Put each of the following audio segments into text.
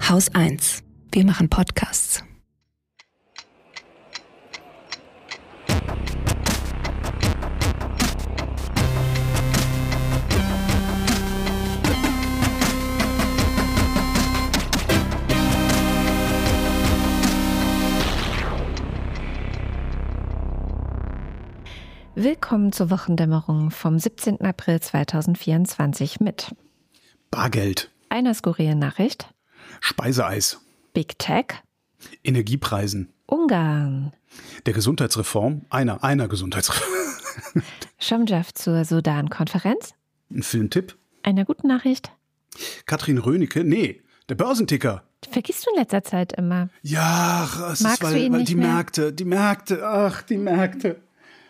Haus 1. Wir machen Podcasts. Willkommen zur Wochendämmerung vom 17. April 2024 mit Bargeld, einer skurrilen Nachricht, Speiseeis, Big Tech, Energiepreisen, Ungarn, der Gesundheitsreform, einer Gesundheitsreform, Schamjaf zur Sudan-Konferenz, ein Filmtipp, einer guten Nachricht. Katrin Rönecke, der Börsenticker. Vergisst du in letzter Zeit immer. Ja, es Magst ist, du ihn weil nicht die mehr? Märkte.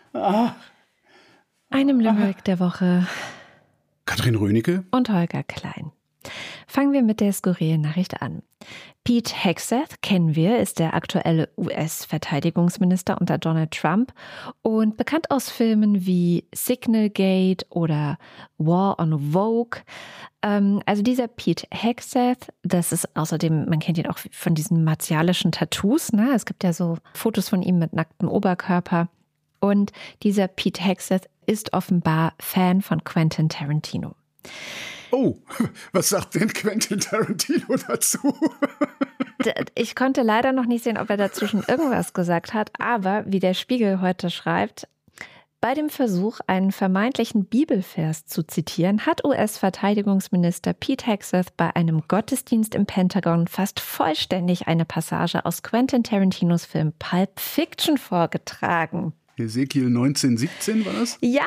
Einem Limerick der Woche Katrin Rönecke? und Holger Klein. Fangen wir mit der skurrilen Nachricht an. Pete Hegseth, kennen wir, ist der aktuelle US-Verteidigungsminister unter Donald Trump und bekannt aus Filmen wie Signalgate oder War on Vogue. Also dieser Pete Hegseth, das ist außerdem, man kennt ihn auch von diesen martialischen Tattoos, ne? Es gibt ja so Fotos von ihm mit nacktem Oberkörper. Und dieser Pete Hegseth ist offenbar Fan von Quentin Tarantino. Oh, was sagt denn Quentin Tarantino dazu? Ich konnte leider noch nicht sehen, ob er dazu schon irgendwas gesagt hat, aber wie der Spiegel heute schreibt, bei dem Versuch, einen vermeintlichen Bibelvers zu zitieren, hat US-Verteidigungsminister Pete Hegseth bei einem Gottesdienst im Pentagon fast vollständig eine Passage aus Quentin Tarantinos Film Pulp Fiction vorgetragen. Ezekiel 1917 war das? Ja!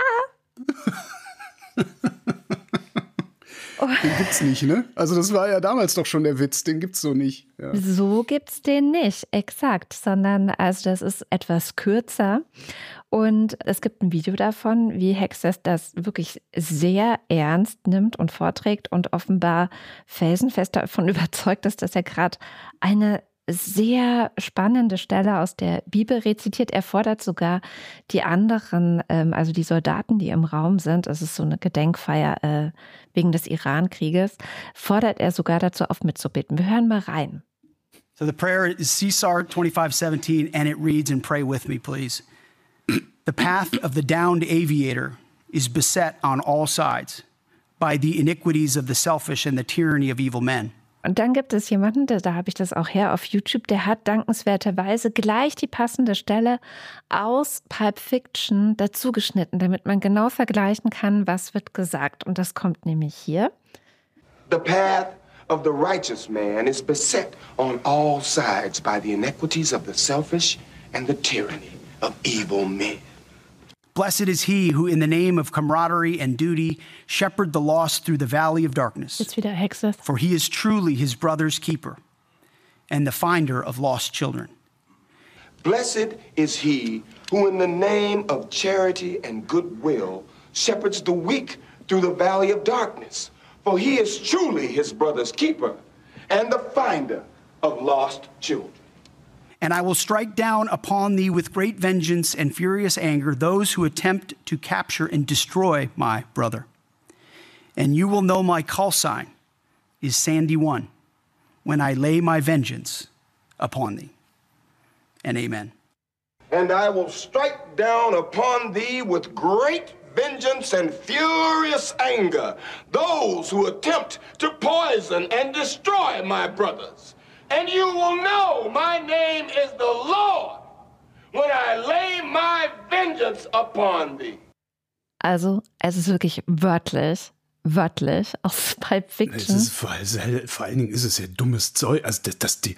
Den gibt's nicht, ne? Also das war ja damals doch schon der Witz, den gibt's so nicht. Ja. So gibt's den nicht, exakt, sondern also das ist etwas kürzer und es gibt ein Video davon, wie Hegseth das wirklich sehr ernst nimmt und vorträgt und offenbar felsenfest davon überzeugt ist, dass er gerade eine sehr spannende Stelle aus der Bibel rezitiert. Er fordert sogar die anderen, also die Soldaten, die im Raum sind, es ist so eine Gedenkfeier wegen des Iran-Krieges, fordert er sogar dazu auf mitzubeten. Wir hören mal rein. So the prayer is Caesar 25:17, and it reads, and pray with me, please. The path of the downed aviator is beset on all sides by the iniquities of the selfish and the tyranny of evil men. Und dann gibt es jemanden, da habe ich das auch her auf YouTube, der hat dankenswerterweise gleich die passende Stelle aus Pulp Fiction dazu geschnitten, damit man genau vergleichen kann, was wird gesagt. Und das kommt nämlich hier. The path of the righteous man is beset on all sides by the iniquities of the selfish and the tyranny of evil men. Blessed is he who in the name of camaraderie and duty shepherd the lost through the valley of darkness. Jetzt wieder Hegseth. For he is truly his brother's keeper and the finder of lost children. Blessed is he who in the name of charity and goodwill shepherds the weak through the valley of darkness. For he is truly his brother's keeper and the finder of lost children. And I will strike down upon thee with great vengeance and furious anger those who attempt to capture and destroy my brother. And you will know my call sign is Sandy 1 when I lay my vengeance upon thee. And amen. And I will strike down upon thee with great vengeance and furious anger those who attempt to poison and destroy my brothers. And you will know my name is the Lord when I lay my vengeance upon thee. Also, es ist wirklich wörtlich aus Pulp Fiction. Es ist vor allen Dingen ist es ja dummes Zeug, also dass die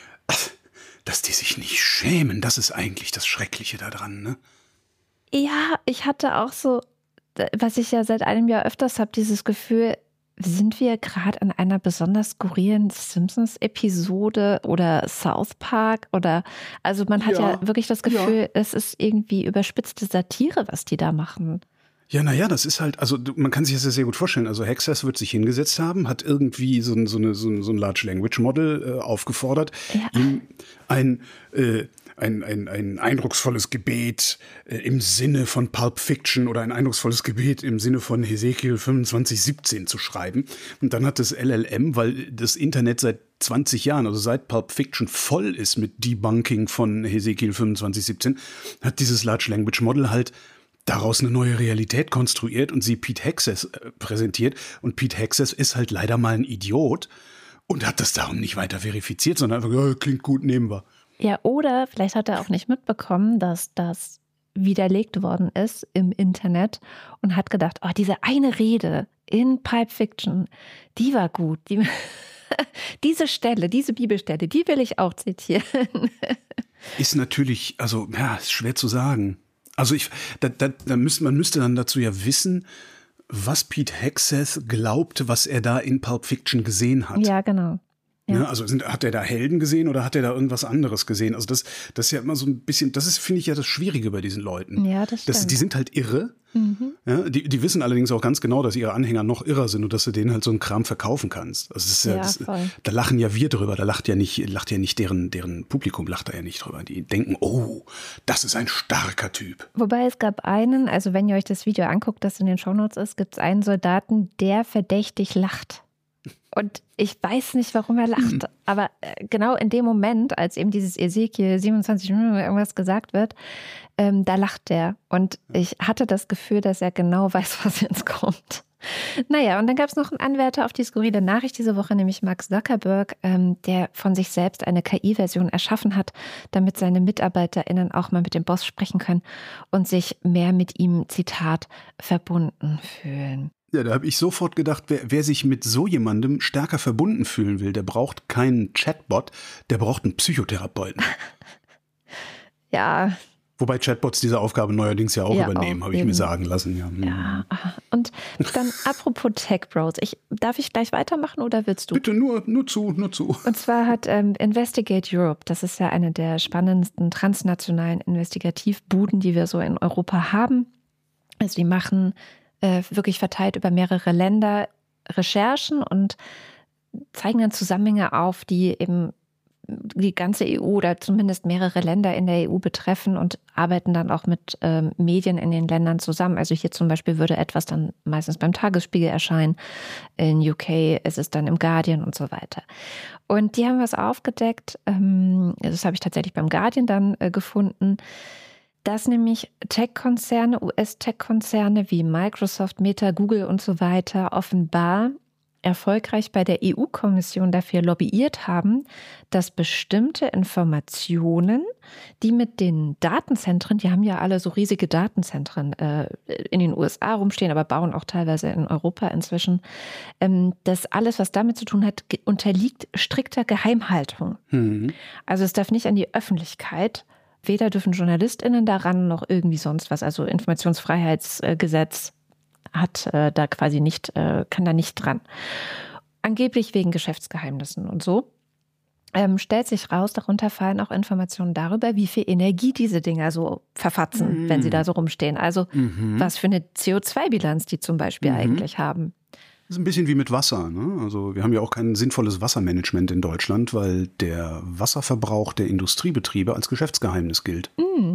sich nicht schämen, das ist eigentlich das Schreckliche daran, ne? Ja, ich hatte auch so, was ich ja seit einem Jahr öfters habe, dieses Gefühl, sind wir gerade in einer besonders skurrilen Simpsons-Episode oder South Park oder, also man hat ja wirklich das Gefühl, es ist irgendwie überspitzte Satire, was die da machen. Ja, naja, das ist halt, also man kann sich das ja sehr gut vorstellen. Also Hegseth wird sich hingesetzt haben, hat irgendwie so ein Large Language Model aufgefordert, ihm ein ein eindrucksvolles Gebet im Sinne von Pulp Fiction oder ein eindrucksvolles Gebet im Sinne von Hesekiel 25,17 zu schreiben. Und dann hat das LLM, weil das Internet seit 20 Jahren, also seit Pulp Fiction voll ist mit Debunking von Hesekiel 25,17, hat dieses Large Language Model halt daraus eine neue Realität konstruiert und sie Pete Hexes präsentiert. Und Pete Hexes ist halt leider mal ein Idiot und hat das darum nicht weiter verifiziert, sondern einfach, ja, klingt gut, nehmen wir. Ja, oder vielleicht hat er auch nicht mitbekommen, dass das widerlegt worden ist im Internet und hat gedacht, oh, diese eine Rede in Pulp Fiction, die war gut. Diese Stelle, diese Bibelstelle, die will ich auch zitieren. Ist natürlich, also, ja, ist schwer zu sagen. Also man müsste dann dazu ja wissen, was Pete Hegseth glaubte, was er da in Pulp Fiction gesehen hat. Ja, genau. Ja. Ja, also hat er da Helden gesehen oder hat er da irgendwas anderes gesehen? Also das ist ja immer so ein bisschen, das ist, finde ich, ja das Schwierige bei diesen Leuten. Ja, das stimmt. Die sind halt irre. Mhm. Ja, die wissen allerdings auch ganz genau, dass ihre Anhänger noch irrer sind und dass du denen halt so einen Kram verkaufen kannst. Also da lachen ja wir drüber, da lacht ja nicht deren Publikum lacht da ja nicht drüber. Die denken, oh, das ist ein starker Typ. Wobei es gab einen, also wenn ihr euch das Video anguckt, das in den Shownotes ist, gibt es einen Soldaten, der verdächtig lacht. Und ich weiß nicht, warum er lacht, aber genau in dem Moment, als eben dieses Ezekiel 27 irgendwas gesagt wird, da lacht der. Und ich hatte das Gefühl, dass er genau weiß, was jetzt kommt. Naja, und dann gab es noch einen Anwärter auf die skurrile Nachricht diese Woche, nämlich Mark Zuckerberg, der von sich selbst eine KI-Version erschaffen hat, damit seine MitarbeiterInnen auch mal mit dem Boss sprechen können und sich mehr mit ihm, Zitat, verbunden fühlen. Ja, da habe ich sofort gedacht, wer sich mit so jemandem stärker verbunden fühlen will, der braucht keinen Chatbot, der braucht einen Psychotherapeuten. Ja. Wobei Chatbots diese Aufgabe neuerdings ja auch übernehmen, habe ich mir sagen lassen. Ja. Ja, und dann apropos Tech Bros, darf ich gleich weitermachen oder willst du? Bitte, nur zu. Und zwar hat Investigate Europe, das ist ja eine der spannendsten transnationalen Investigativbuden, die wir so in Europa haben. Also die machen wirklich verteilt über mehrere Länder Recherchen und zeigen dann Zusammenhänge auf, die eben die ganze EU oder zumindest mehrere Länder in der EU betreffen und arbeiten dann auch mit Medien in den Ländern zusammen. Also hier zum Beispiel würde etwas dann meistens beim Tagesspiegel erscheinen. In UK ist es dann im Guardian und so weiter. Und die haben was aufgedeckt, das habe ich tatsächlich beim Guardian dann gefunden, dass nämlich Tech-Konzerne, US-Tech-Konzerne wie Microsoft, Meta, Google und so weiter offenbar erfolgreich bei der EU-Kommission dafür lobbyiert haben, dass bestimmte Informationen, die mit den Datenzentren, die haben ja alle so riesige Datenzentren in den USA rumstehen, aber bauen auch teilweise in Europa inzwischen, dass alles, was damit zu tun hat, unterliegt strikter Geheimhaltung. Mhm. Also es darf nicht an die Öffentlichkeit. Weder dürfen JournalistInnen daran noch irgendwie sonst was. Also Informationsfreiheitsgesetz hat da quasi nicht, kann da nicht dran. Angeblich wegen Geschäftsgeheimnissen und so. Stellt sich raus, darunter fallen auch Informationen darüber, wie viel Energie diese Dinger so verfatzen, wenn sie da so rumstehen. Also was für eine CO2-Bilanz die zum Beispiel eigentlich haben. Das ist ein bisschen wie mit Wasser, ne? Also wir haben ja auch kein sinnvolles Wassermanagement in Deutschland, weil der Wasserverbrauch der Industriebetriebe als Geschäftsgeheimnis gilt.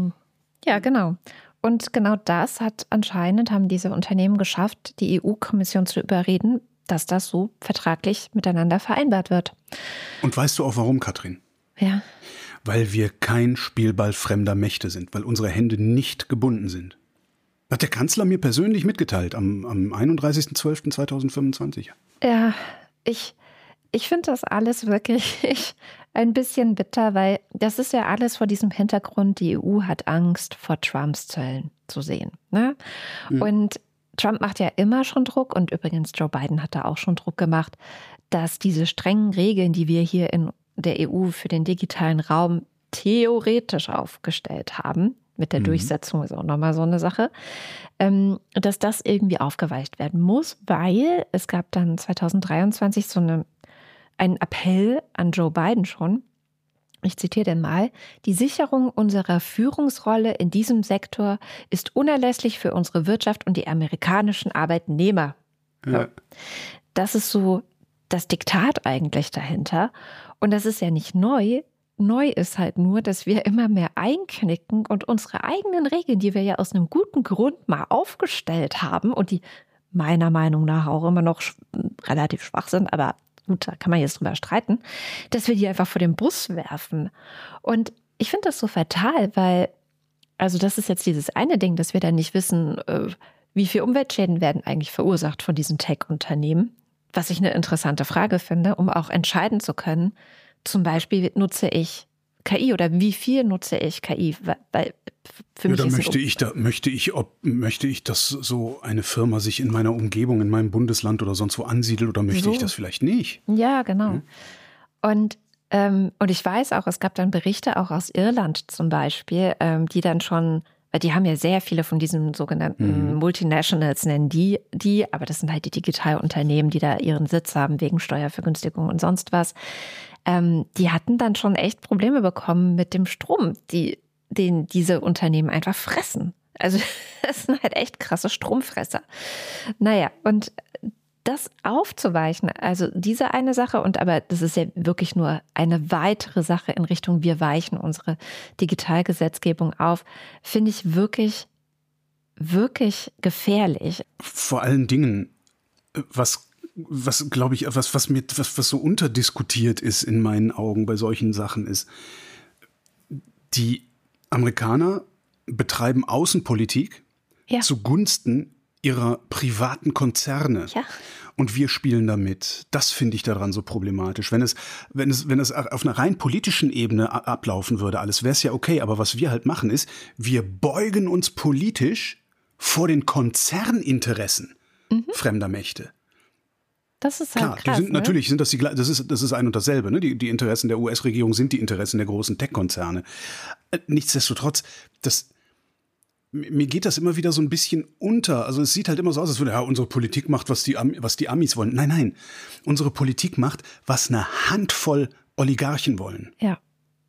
Ja, genau. Und genau das haben diese Unternehmen geschafft, die EU-Kommission zu überreden, dass das so vertraglich miteinander vereinbart wird. Und weißt du auch warum, Katrin? Ja. Weil wir kein Spielball fremder Mächte sind, weil unsere Hände nicht gebunden sind. Hat der Kanzler mir persönlich mitgeteilt am 31.12.2025. Ja, ich finde das alles wirklich ein bisschen bitter, weil das ist ja alles vor diesem Hintergrund, die EU hat Angst vor Trumps Zöllen zu sehen. Ne? Ja. Und Trump macht ja immer schon Druck und übrigens Joe Biden hat da auch schon Druck gemacht, dass diese strengen Regeln, die wir hier in der EU für den digitalen Raum theoretisch aufgestellt haben, mit der Durchsetzung ist auch nochmal so eine Sache, dass das irgendwie aufgeweicht werden muss, weil es gab dann 2023 einen Appell an Joe Biden schon. Ich zitiere den mal: Die Sicherung unserer Führungsrolle in diesem Sektor ist unerlässlich für unsere Wirtschaft und die amerikanischen Arbeitnehmer. Ja. Das ist so das Diktat eigentlich dahinter. Und das ist ja nicht neu, Neu ist halt nur, dass wir immer mehr einknicken und unsere eigenen Regeln, die wir ja aus einem guten Grund mal aufgestellt haben und die meiner Meinung nach auch immer noch relativ schwach sind, aber gut, da kann man jetzt drüber streiten, dass wir die einfach vor den Bus werfen. Und ich finde das so fatal, weil, also das ist jetzt dieses eine Ding, dass wir dann nicht wissen, wie viel Umweltschäden werden eigentlich verursacht von diesen Tech-Unternehmen, was ich eine interessante Frage finde, um auch entscheiden zu können, zum Beispiel nutze ich KI oder wie viel nutze ich KI? Weil für mich möchte ich, dass so eine Firma sich in meiner Umgebung, in meinem Bundesland oder sonst wo ansiedelt oder möchte ich das vielleicht nicht? Ja, genau. Und ich weiß auch, es gab dann Berichte auch aus Irland zum Beispiel, die dann schon, weil die haben ja sehr viele von diesen sogenannten Multinationals, nennen die, aber das sind halt die Digitalunternehmen, die da ihren Sitz haben wegen Steuervergünstigung und sonst was. Die hatten dann schon echt Probleme bekommen mit dem Strom, den diese Unternehmen einfach fressen. Also das sind halt echt krasse Stromfresser. Naja, und das aufzuweichen, also diese eine Sache, aber das ist ja wirklich nur eine weitere Sache in Richtung, wir weichen unsere Digitalgesetzgebung auf, finde ich wirklich, wirklich gefährlich. Vor allen Dingen, was glaube ich, was so unterdiskutiert ist in meinen Augen bei solchen Sachen ist, die Amerikaner betreiben Außenpolitik zugunsten ihrer privaten Konzerne. Ja. Und wir spielen damit. Das finde ich daran so problematisch. Wenn es auf einer rein politischen Ebene ablaufen würde, alles wäre es ja okay. Aber was wir halt machen ist, wir beugen uns politisch vor den Konzerninteressen fremder Mächte. Das ist halt krass, natürlich sind das ist ein und dasselbe. Ne? Die Interessen der US-Regierung sind die Interessen der großen Tech-Konzerne. Nichtsdestotrotz, mir geht das immer wieder so ein bisschen unter. Also es sieht halt immer so aus, als würde unsere Politik macht, was die Amis wollen. Nein. Unsere Politik macht, was eine Handvoll Oligarchen wollen. Ja.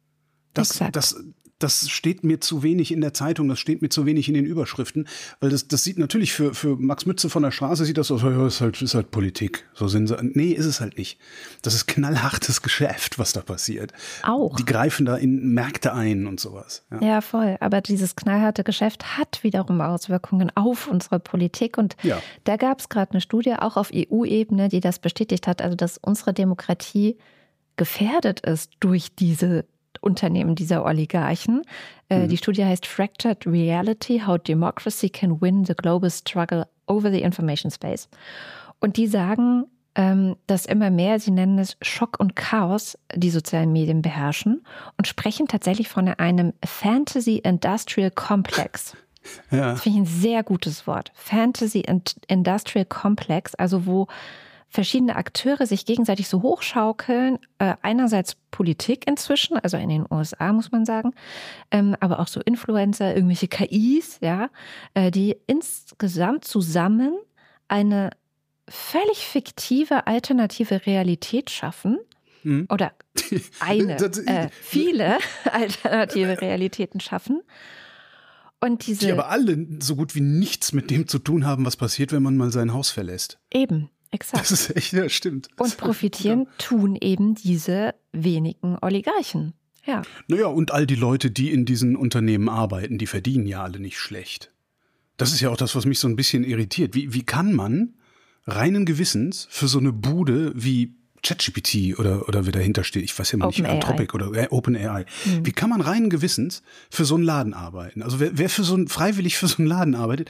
Das steht mir zu wenig in der Zeitung, das steht mir zu wenig in den Überschriften, weil das sieht natürlich für Max Mütze von der Straße sieht das aus, ist halt Politik. So sind sie. Nee, ist es halt nicht. Das ist knallhartes Geschäft, was da passiert. Auch. Die greifen da in Märkte ein und sowas. Ja, voll. Aber dieses knallharte Geschäft hat wiederum Auswirkungen auf unsere Politik. Und da gab es gerade eine Studie, auch auf EU-Ebene, die das bestätigt hat, also dass unsere Demokratie gefährdet ist durch diese Unternehmen dieser Oligarchen. Die Studie heißt Fractured Reality, How Democracy Can Win the Global Struggle Over the Information Space. Und die sagen, dass immer mehr, sie nennen es Schock und Chaos, die sozialen Medien beherrschen und sprechen tatsächlich von einem Fantasy Industrial Complex. Ja. Das finde ich ein sehr gutes Wort. Fantasy Industrial Complex, also wo verschiedene Akteure sich gegenseitig so hochschaukeln, einerseits Politik inzwischen, also in den USA muss man sagen, aber auch so Influencer, irgendwelche KIs, die insgesamt zusammen eine völlig fiktive alternative Realität schaffen oder viele alternative Realitäten schaffen. Und die aber alle so gut wie nichts mit dem zu tun haben, was passiert, wenn man mal sein Haus verlässt. Eben. Exakt. Das ist echt, ja, stimmt. Und profitieren tun eben diese wenigen Oligarchen. Ja. Naja, und all die Leute, die in diesen Unternehmen arbeiten, die verdienen ja alle nicht schlecht. Das ist ja auch das, was mich so ein bisschen irritiert. Wie kann man reinen Gewissens für so eine Bude wie ChatGPT oder wer dahinter steht, ich weiß ja mal nicht, Anthropic oder OpenAI. Wie kann man reinen Gewissens für so einen Laden arbeiten? Also wer freiwillig für so einen Laden arbeitet,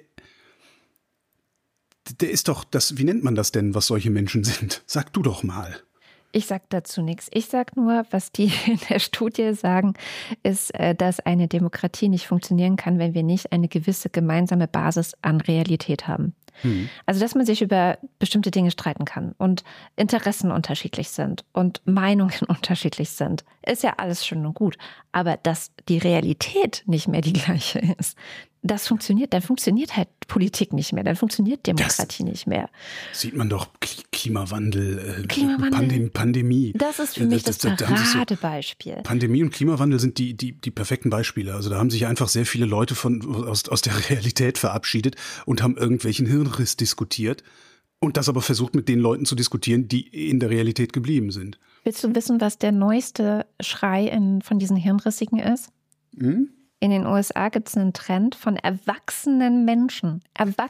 der ist doch wie nennt man das denn, was solche Menschen sind? Sag du doch mal. Ich sag dazu nichts. Ich sag nur, was die in der Studie sagen, ist, dass eine Demokratie nicht funktionieren kann, wenn wir nicht eine gewisse gemeinsame Basis an Realität haben. Also, dass man sich über bestimmte Dinge streiten kann und Interessen unterschiedlich sind und Meinungen unterschiedlich sind, ist ja alles schön und gut. Aber dass die Realität nicht mehr die gleiche ist, dann funktioniert halt Politik nicht mehr, dann funktioniert Demokratie nicht mehr. Sieht man doch Klimawandel. Pandemie. Das ist für mich das Paradebeispiel. Pandemie und Klimawandel sind die perfekten Beispiele. Also da haben sich einfach sehr viele Leute aus der Realität verabschiedet und haben irgendwelchen Hirnriss diskutiert. Und das aber versucht, mit den Leuten zu diskutieren, die in der Realität geblieben sind. Willst du wissen, was der neueste Schrei von diesen Hirnrissigen ist? Hm? In den USA gibt es einen Trend von erwachsene Menschen,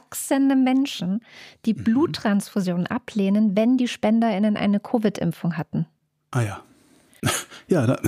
die Bluttransfusionen ablehnen, wenn die SpenderInnen eine Covid-Impfung hatten. Ah ja. Ja, da.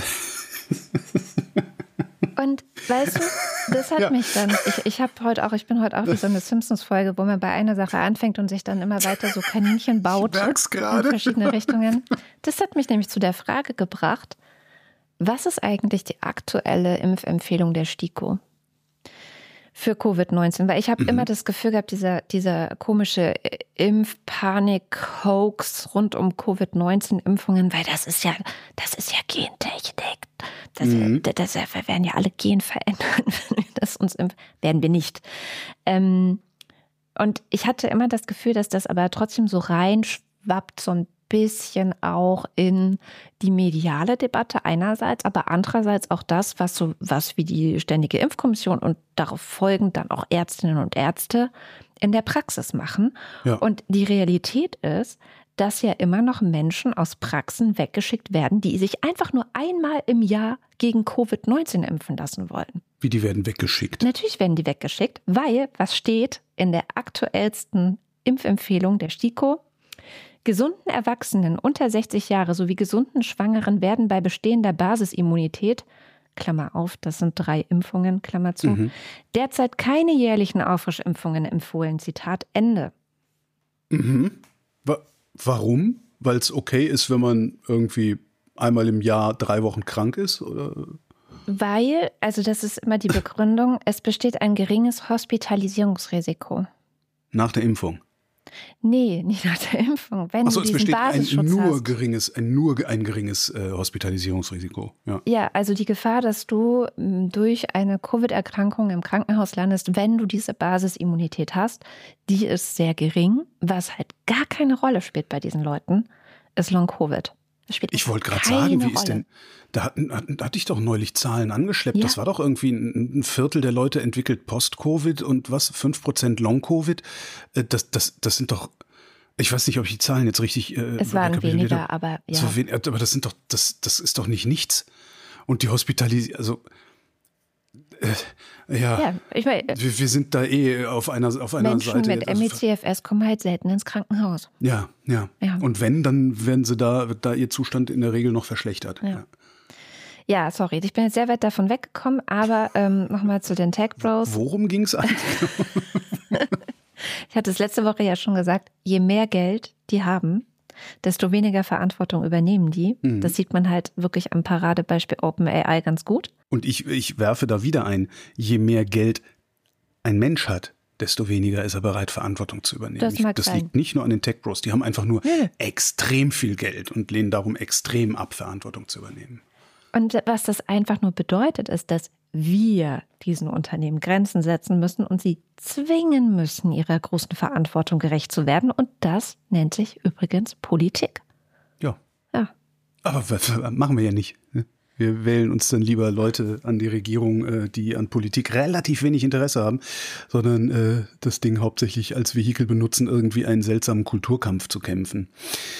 Und weißt du, das hat mich dann, ich bin heute auch wie so eine Simpsons-Folge, wo man bei einer Sache anfängt und sich dann immer weiter so Kaninchen baut Ich merk's gerade. in verschiedene Richtungen. Das hat mich nämlich zu der Frage gebracht, was ist eigentlich die aktuelle Impfempfehlung der STIKO für Covid-19? Weil ich habe immer das Gefühl gehabt, dieser komische Impfpanik-Hoax rund um Covid-19-Impfungen, weil das ist ja Gentechnik. Das werden ja alle Gen verändern, wenn wir das uns impfen. Werden wir nicht. Und ich hatte immer das Gefühl, dass das aber trotzdem so reinschwappt, so ein bisschen auch in die mediale Debatte einerseits, aber andererseits auch das, was wie die Ständige Impfkommission und darauf folgend dann auch Ärztinnen und Ärzte in der Praxis machen. Ja. Und die Realität ist, dass ja immer noch Menschen aus Praxen weggeschickt werden, die sich einfach nur einmal im Jahr gegen Covid-19 impfen lassen wollen. Wie, die werden weggeschickt? Natürlich werden die weggeschickt, weil, was steht in der aktuellsten Impfempfehlung der STIKO? Gesunden Erwachsenen unter 60 Jahre sowie gesunden Schwangeren werden bei bestehender Basisimmunität, Klammer auf, das sind 3 Impfungen, Klammer zu, derzeit keine jährlichen Auffrischimpfungen empfohlen. Zitat Ende. Warum? Weil es okay ist, wenn man irgendwie einmal im Jahr 3 Wochen krank ist? Oder? Weil, also das ist immer die Begründung, es besteht ein geringes Hospitalisierungsrisiko. Nach der Impfung? Nee, nicht nach der Impfung. Wenn Achso, du es diesen besteht Basisschutz ein geringes Hospitalisierungsrisiko. Ja. Ja, also die Gefahr, dass du durch eine Covid-Erkrankung im Krankenhaus landest, wenn du diese Basisimmunität hast, die ist sehr gering. Was halt gar keine Rolle spielt bei diesen Leuten, ist Long-Covid. Ich wollte gerade sagen, wie ist denn, da hatte ich doch neulich Zahlen angeschleppt. Ja. Das war doch irgendwie ein Viertel der Leute entwickelt Post-Covid und 5% Long-Covid. Das sind doch, ich weiß nicht, ob ich die Zahlen jetzt richtig es waren weniger, aber ja. Aber das ist doch nicht nichts. Und die Hospitalisierung, also ja, ich mein, wir sind da auf einer Menschen Seite. Menschen mit MECFS kommen halt selten ins Krankenhaus. Ja. Und wenn, dann wird ihr Zustand in der Regel noch verschlechtert. Ja, sorry, ich bin jetzt sehr weit davon weggekommen, aber nochmal zu den Tech Bros. Worum ging es eigentlich? Ich hatte es letzte Woche ja schon gesagt, je mehr Geld die haben, desto weniger Verantwortung übernehmen die. Das sieht man halt wirklich am Paradebeispiel OpenAI ganz gut. Und ich werfe da wieder ein, je mehr Geld ein Mensch hat, desto weniger ist er bereit, Verantwortung zu übernehmen. Das liegt nicht nur an den Tech Bros, die haben einfach nur extrem viel Geld und lehnen darum extrem ab, Verantwortung zu übernehmen. Und was das einfach nur bedeutet, ist, dass wir diesen Unternehmen Grenzen setzen müssen und sie zwingen müssen, ihrer großen Verantwortung gerecht zu werden. Und das nennt sich übrigens Politik. Ja. Aber machen wir ja nicht. Wir wählen uns dann lieber Leute an die Regierung, die an Politik relativ wenig Interesse haben, sondern das Ding hauptsächlich als Vehikel benutzen, irgendwie einen seltsamen Kulturkampf zu kämpfen.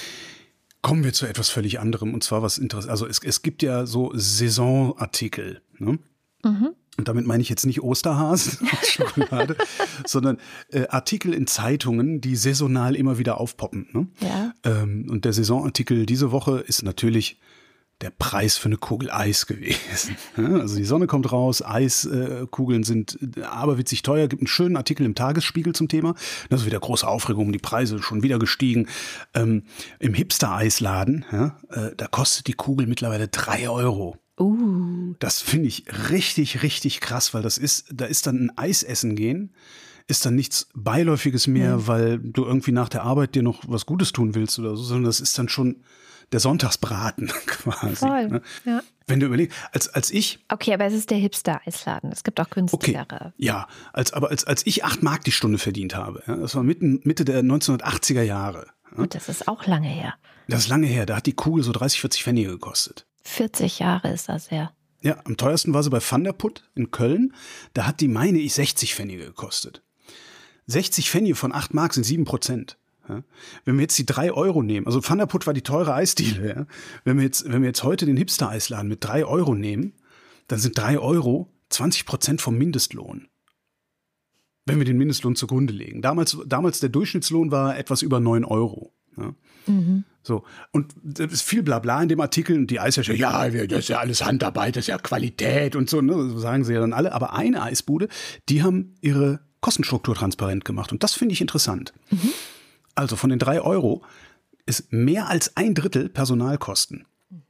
Kommen wir zu etwas völlig anderem, und zwar was Interessantes. Also es gibt ja so Saisonartikel, ne? Und damit meine ich jetzt nicht Osterhasen und Schokolade, sondern Artikel in Zeitungen, die saisonal immer wieder aufpoppen. Ne? Ja. Und der Saisonartikel diese Woche ist natürlich der Preis für eine Kugel Eis gewesen. Also die Sonne kommt raus, Eiskugeln sind aberwitzig teuer. Gibt einen schönen Artikel im Tagesspiegel zum Thema. Das ist wieder große Aufregung, die Preise schon wieder gestiegen. Im Hipster-Eisladen, da kostet die Kugel mittlerweile 3 €. Das finde ich richtig, richtig krass, weil da ist dann ein Eis essen gehen, ist dann nichts Beiläufiges mehr, weil du irgendwie nach der Arbeit dir noch was Gutes tun willst oder so, sondern das ist dann schon der Sonntagsbraten quasi. Voll, ne? Ja. Wenn du überlegst, als ich... Okay, aber es ist der Hipster-Eisladen. Es gibt auch günstigere. Okay, ja, als ich 8 Mark die Stunde verdient habe, das war Mitte der 1980er Jahre. Gut, das ist auch lange her. Das ist lange her, da hat die Kugel so 30, 40 Pfennige gekostet. 40 Jahre ist das her. Ja, am teuersten war sie bei Van der Put in Köln. Da hat die, meine ich, 60 Pfennige gekostet. 60 Pfennige von 8 Mark sind 7%. Ja? Wenn wir jetzt die 3 € nehmen, also Van der Put war die teure Eisdiele, ja? Wenn wir jetzt heute den Hipster-Eisladen mit 3 € nehmen, dann sind 3 € 20% vom Mindestlohn. Wenn wir den Mindestlohn zugrunde legen. Damals der Durchschnittslohn war etwas über 9 €. Ja? So. Und das ist viel Blabla in dem Artikel und die Eishersteller, ja, das ist ja alles Handarbeit, das ist ja Qualität und so, ne? So sagen sie ja dann alle. Aber eine Eisbude, die haben ihre Kostenstruktur transparent gemacht und das finde ich interessant. Also von den 3 € ist mehr als 1/3 Personalkosten.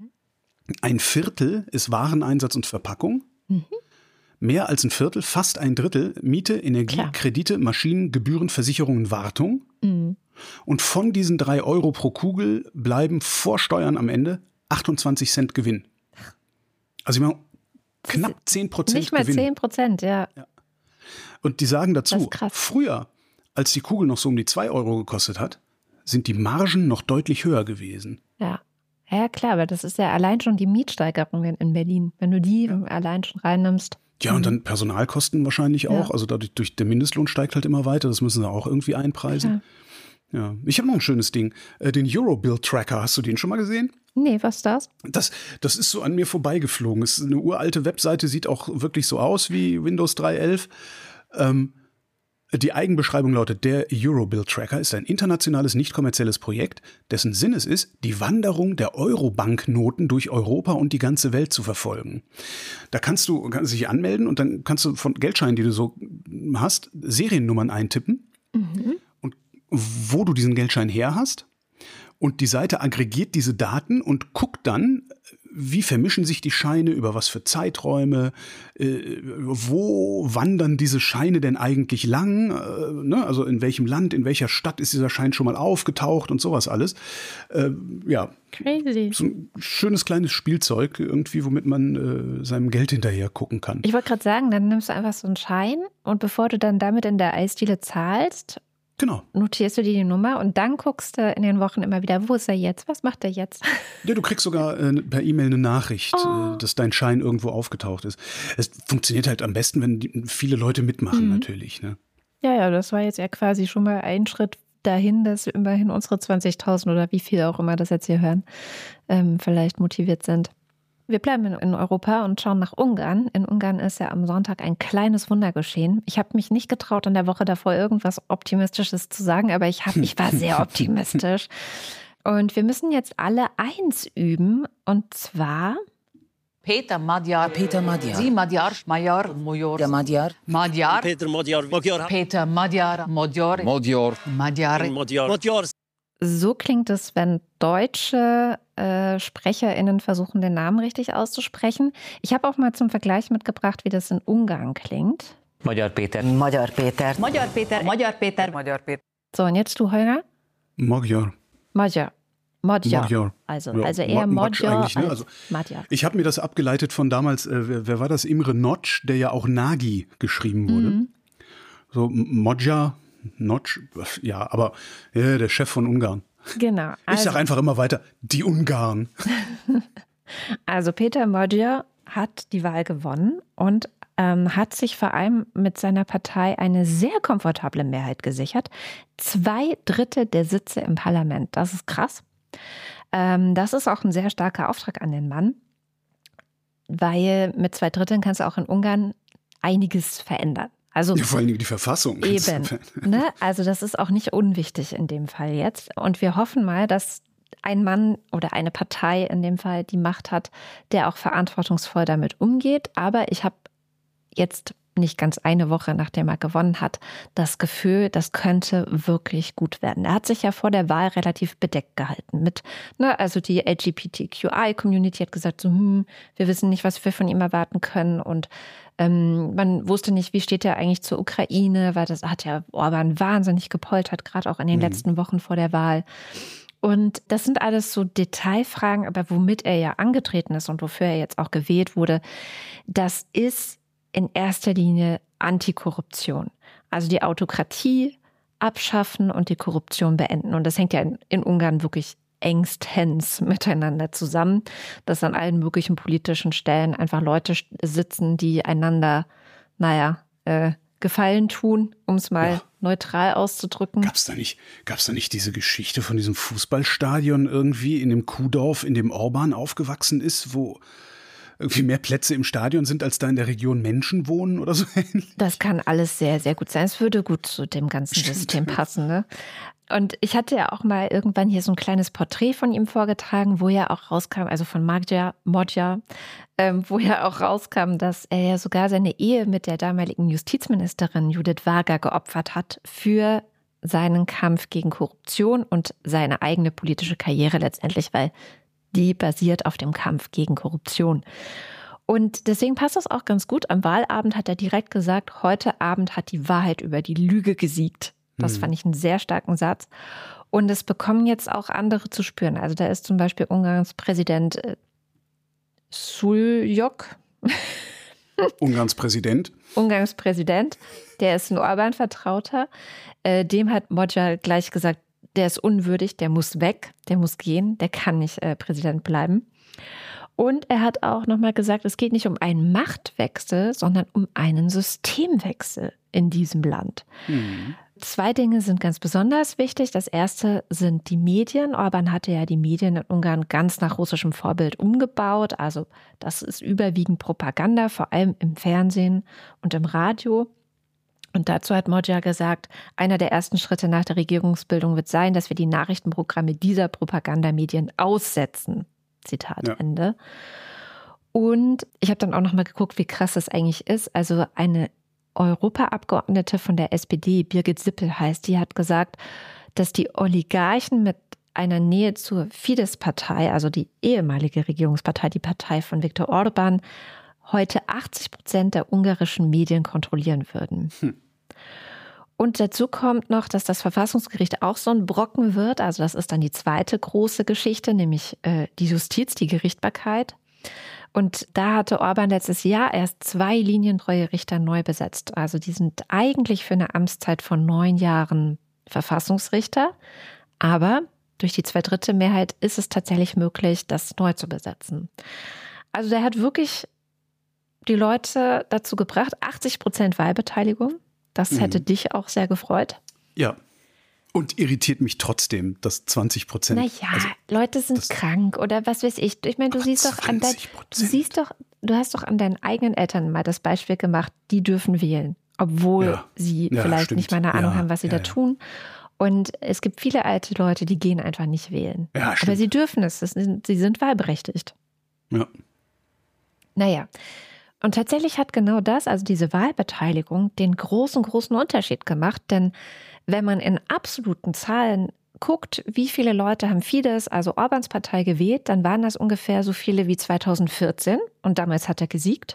1/4 ist Wareneinsatz und Verpackung. Mehr als 1/4, fast 1/3 Miete, Energie, Kredite, Maschinen, Gebühren, Versicherungen, Wartung. Und von diesen 3 € pro Kugel bleiben vor Steuern am Ende 28 Cent Gewinn. Also ich meine, knapp 10% nicht mal Gewinn. 10%, ja. Und die sagen dazu, krass. früher, als die Kugel noch so um die 2 € gekostet hat, sind die Margen noch deutlich höher gewesen. Ja, klar, aber das ist ja allein schon die Mietsteigerungen in Berlin. Wenn du die allein schon reinnimmst. Ja, und dann Personalkosten wahrscheinlich auch. Also dadurch, der Mindestlohn steigt halt immer weiter. Das müssen sie auch irgendwie einpreisen. Ja. Ich habe noch ein schönes Ding. Den Eurobill-Tracker, hast du den schon mal gesehen? Nee, was ist das? Das ist so an mir vorbeigeflogen. Es ist eine uralte Webseite, sieht auch wirklich so aus wie Windows 3.11. Die Eigenbeschreibung lautet, der Eurobill-Tracker ist ein internationales, nicht kommerzielles Projekt, dessen Sinn es ist, die Wanderung der Euro-Banknoten durch Europa und die ganze Welt zu verfolgen. Da kannst du dich anmelden und dann kannst du von Geldscheinen, die du so hast, Seriennummern eintippen und wo du diesen Geldschein her hast. Und die Seite aggregiert diese Daten und guckt dann, wie vermischen sich die Scheine, über was für Zeiträume, wo wandern diese Scheine denn eigentlich lang, ne? Also in welchem Land, in welcher Stadt ist dieser Schein schon mal aufgetaucht und sowas alles. Crazy. So ein schönes kleines Spielzeug irgendwie, womit man seinem Geld hinterher gucken kann. Ich wollte gerade sagen, dann nimmst du einfach so einen Schein und bevor du dann damit in der Eisdiele zahlst, Genau. notierst du dir die Nummer und dann guckst du in den Wochen immer wieder, wo ist er jetzt? Was macht er jetzt? Ja, du kriegst sogar per E-Mail eine Nachricht, dass dein Schein irgendwo aufgetaucht ist. Es funktioniert halt am besten, wenn viele Leute mitmachen natürlich. Ne? Ja, das war jetzt ja quasi schon mal ein Schritt dahin, dass immerhin unsere 20.000 oder wie viele auch immer das jetzt hier hören, vielleicht motiviert sind. Wir bleiben in Europa und schauen nach Ungarn. In Ungarn ist ja am Sonntag ein kleines Wunder geschehen. Ich habe mich nicht getraut, in der Woche davor irgendwas Optimistisches zu sagen, aber ich war sehr optimistisch. Und wir müssen jetzt alle eins üben, und zwar Peter Magyar. Sie Magyar, Magyar, Major. Der Magyar. Magyar. Peter Magyar. Magyar. Peter Magyar, Magyar. Magyar. Magyar. Magyar. Magyar. so klingt es, wenn deutsche SprecherInnen versuchen, den Namen richtig auszusprechen. Ich habe auch mal zum Vergleich mitgebracht, wie das in Ungarn klingt. Magyar Péter. Magyar Péter. Magyar Péter. Magyar Péter. Magyar Péter. So, und jetzt du, Holger? Magyar. Magyar. Also eher Magyar eigentlich, ne? als Magyar. Ich habe mir das abgeleitet von damals, wer war das? Imre Notch, der ja auch Nagy geschrieben wurde. So Magyar, Notch, ja, aber der Chef von Ungarn. Genau. Ich sage einfach immer weiter, die Ungarn. Also Peter Magyar hat die Wahl gewonnen und hat sich vor allem mit seiner Partei eine sehr komfortable Mehrheit gesichert. 2/3 der Sitze im Parlament. Das ist krass. Das ist auch ein sehr starker Auftrag an den Mann, weil mit 2/3 kannst du auch in Ungarn einiges verändern. Also ja, vor allem die Verfassung. Eben. Ne? Also das ist auch nicht unwichtig in dem Fall jetzt. Und wir hoffen mal, dass ein Mann oder eine Partei in dem Fall die Macht hat, der auch verantwortungsvoll damit umgeht. Aber ich habe jetzt nicht ganz eine Woche, nachdem er gewonnen hat, das Gefühl, das könnte wirklich gut werden. Er hat sich ja vor der Wahl relativ bedeckt gehalten mit, also die LGBTQI-Community hat gesagt, so, wir wissen nicht, was wir von ihm erwarten können und man wusste nicht, wie steht er eigentlich zur Ukraine, weil das hat ja Orban wahnsinnig gepoltert, gerade auch in den letzten Wochen vor der Wahl. Und das sind alles so Detailfragen, aber womit er ja angetreten ist und wofür er jetzt auch gewählt wurde, das ist in erster Linie Antikorruption. Also die Autokratie abschaffen und die Korruption beenden. Und das hängt ja in Ungarn wirklich engstens miteinander zusammen, dass an allen möglichen politischen Stellen einfach Leute sitzen, die einander, Gefallen tun, um es mal neutral auszudrücken. Gab's da nicht diese Geschichte von diesem Fußballstadion irgendwie in dem Kuhdorf, in dem Orban aufgewachsen ist, wo irgendwie mehr Plätze im Stadion sind, als da in der Region Menschen wohnen oder so ähnlich? Das kann alles sehr, sehr gut sein. Es würde gut zu dem ganzen System passen, ne? Und ich hatte ja auch mal irgendwann hier so ein kleines Porträt von ihm vorgetragen, wo ja auch rauskam, also von Modja, wo ja auch rauskam, dass er ja sogar seine Ehe mit der damaligen Justizministerin Judith Varga geopfert hat für seinen Kampf gegen Korruption und seine eigene politische Karriere letztendlich, weil die basiert auf dem Kampf gegen Korruption. Und deswegen passt das auch ganz gut. Am Wahlabend hat er direkt gesagt, heute Abend hat die Wahrheit über die Lüge gesiegt. Das fand ich einen sehr starken Satz. Und es bekommen jetzt auch andere zu spüren. Also da ist zum Beispiel Ungarns Präsident Suljok. Ungarns Präsident, der ist ein Orban-Vertrauter. Dem hat Modja gleich gesagt, der ist unwürdig, der muss weg, der muss gehen, der kann nicht Präsident bleiben. Und er hat auch nochmal gesagt, es geht nicht um einen Machtwechsel, sondern um einen Systemwechsel in diesem Land. Zwei Dinge sind ganz besonders wichtig. Das erste sind die Medien. Orban hatte ja die Medien in Ungarn ganz nach russischem Vorbild umgebaut. Also das ist überwiegend Propaganda, vor allem im Fernsehen und im Radio. Und dazu hat Modja gesagt, einer der ersten Schritte nach der Regierungsbildung wird sein, dass wir die Nachrichtenprogramme dieser Propagandamedien aussetzen. Zitat Ende. Und ich habe dann auch noch mal geguckt, wie krass das eigentlich ist. Also eine Europaabgeordnete von der SPD, Birgit Sippel heißt, die hat gesagt, dass die Oligarchen mit einer Nähe zur Fidesz-Partei, also die ehemalige Regierungspartei, die Partei von Viktor Orban, heute 80% der ungarischen Medien kontrollieren würden. Und dazu kommt noch, dass das Verfassungsgericht auch so ein Brocken wird. Also das ist dann die zweite große Geschichte, nämlich die Justiz, die Gerichtsbarkeit. Und da hatte Orban letztes Jahr erst 2 linientreue Richter neu besetzt. Also die sind eigentlich für eine Amtszeit von 9 Jahren Verfassungsrichter. Aber durch die 2/3 Mehrheit ist es tatsächlich möglich, das neu zu besetzen. Also der hat wirklich die Leute dazu gebracht, 80% Wahlbeteiligung. Das hätte dich auch sehr gefreut. Ja. Und irritiert mich trotzdem, dass 20%. Naja, also, Leute sind krank oder was weiß ich. Ich meine, du hast doch an deinen eigenen Eltern mal das Beispiel gemacht, die dürfen wählen, obwohl sie vielleicht nicht mal eine Ahnung haben, was sie da tun. Und es gibt viele alte Leute, die gehen einfach nicht wählen. Ja, aber sie dürfen es. Sie sind wahlberechtigt. Ja. Naja. Und tatsächlich hat genau das, also diese Wahlbeteiligung, den großen Unterschied gemacht. Denn wenn man in absoluten Zahlen guckt, wie viele Leute haben Fidesz, also Orbans Partei, gewählt, dann waren das ungefähr so viele wie 2014. Und damals hat er gesiegt.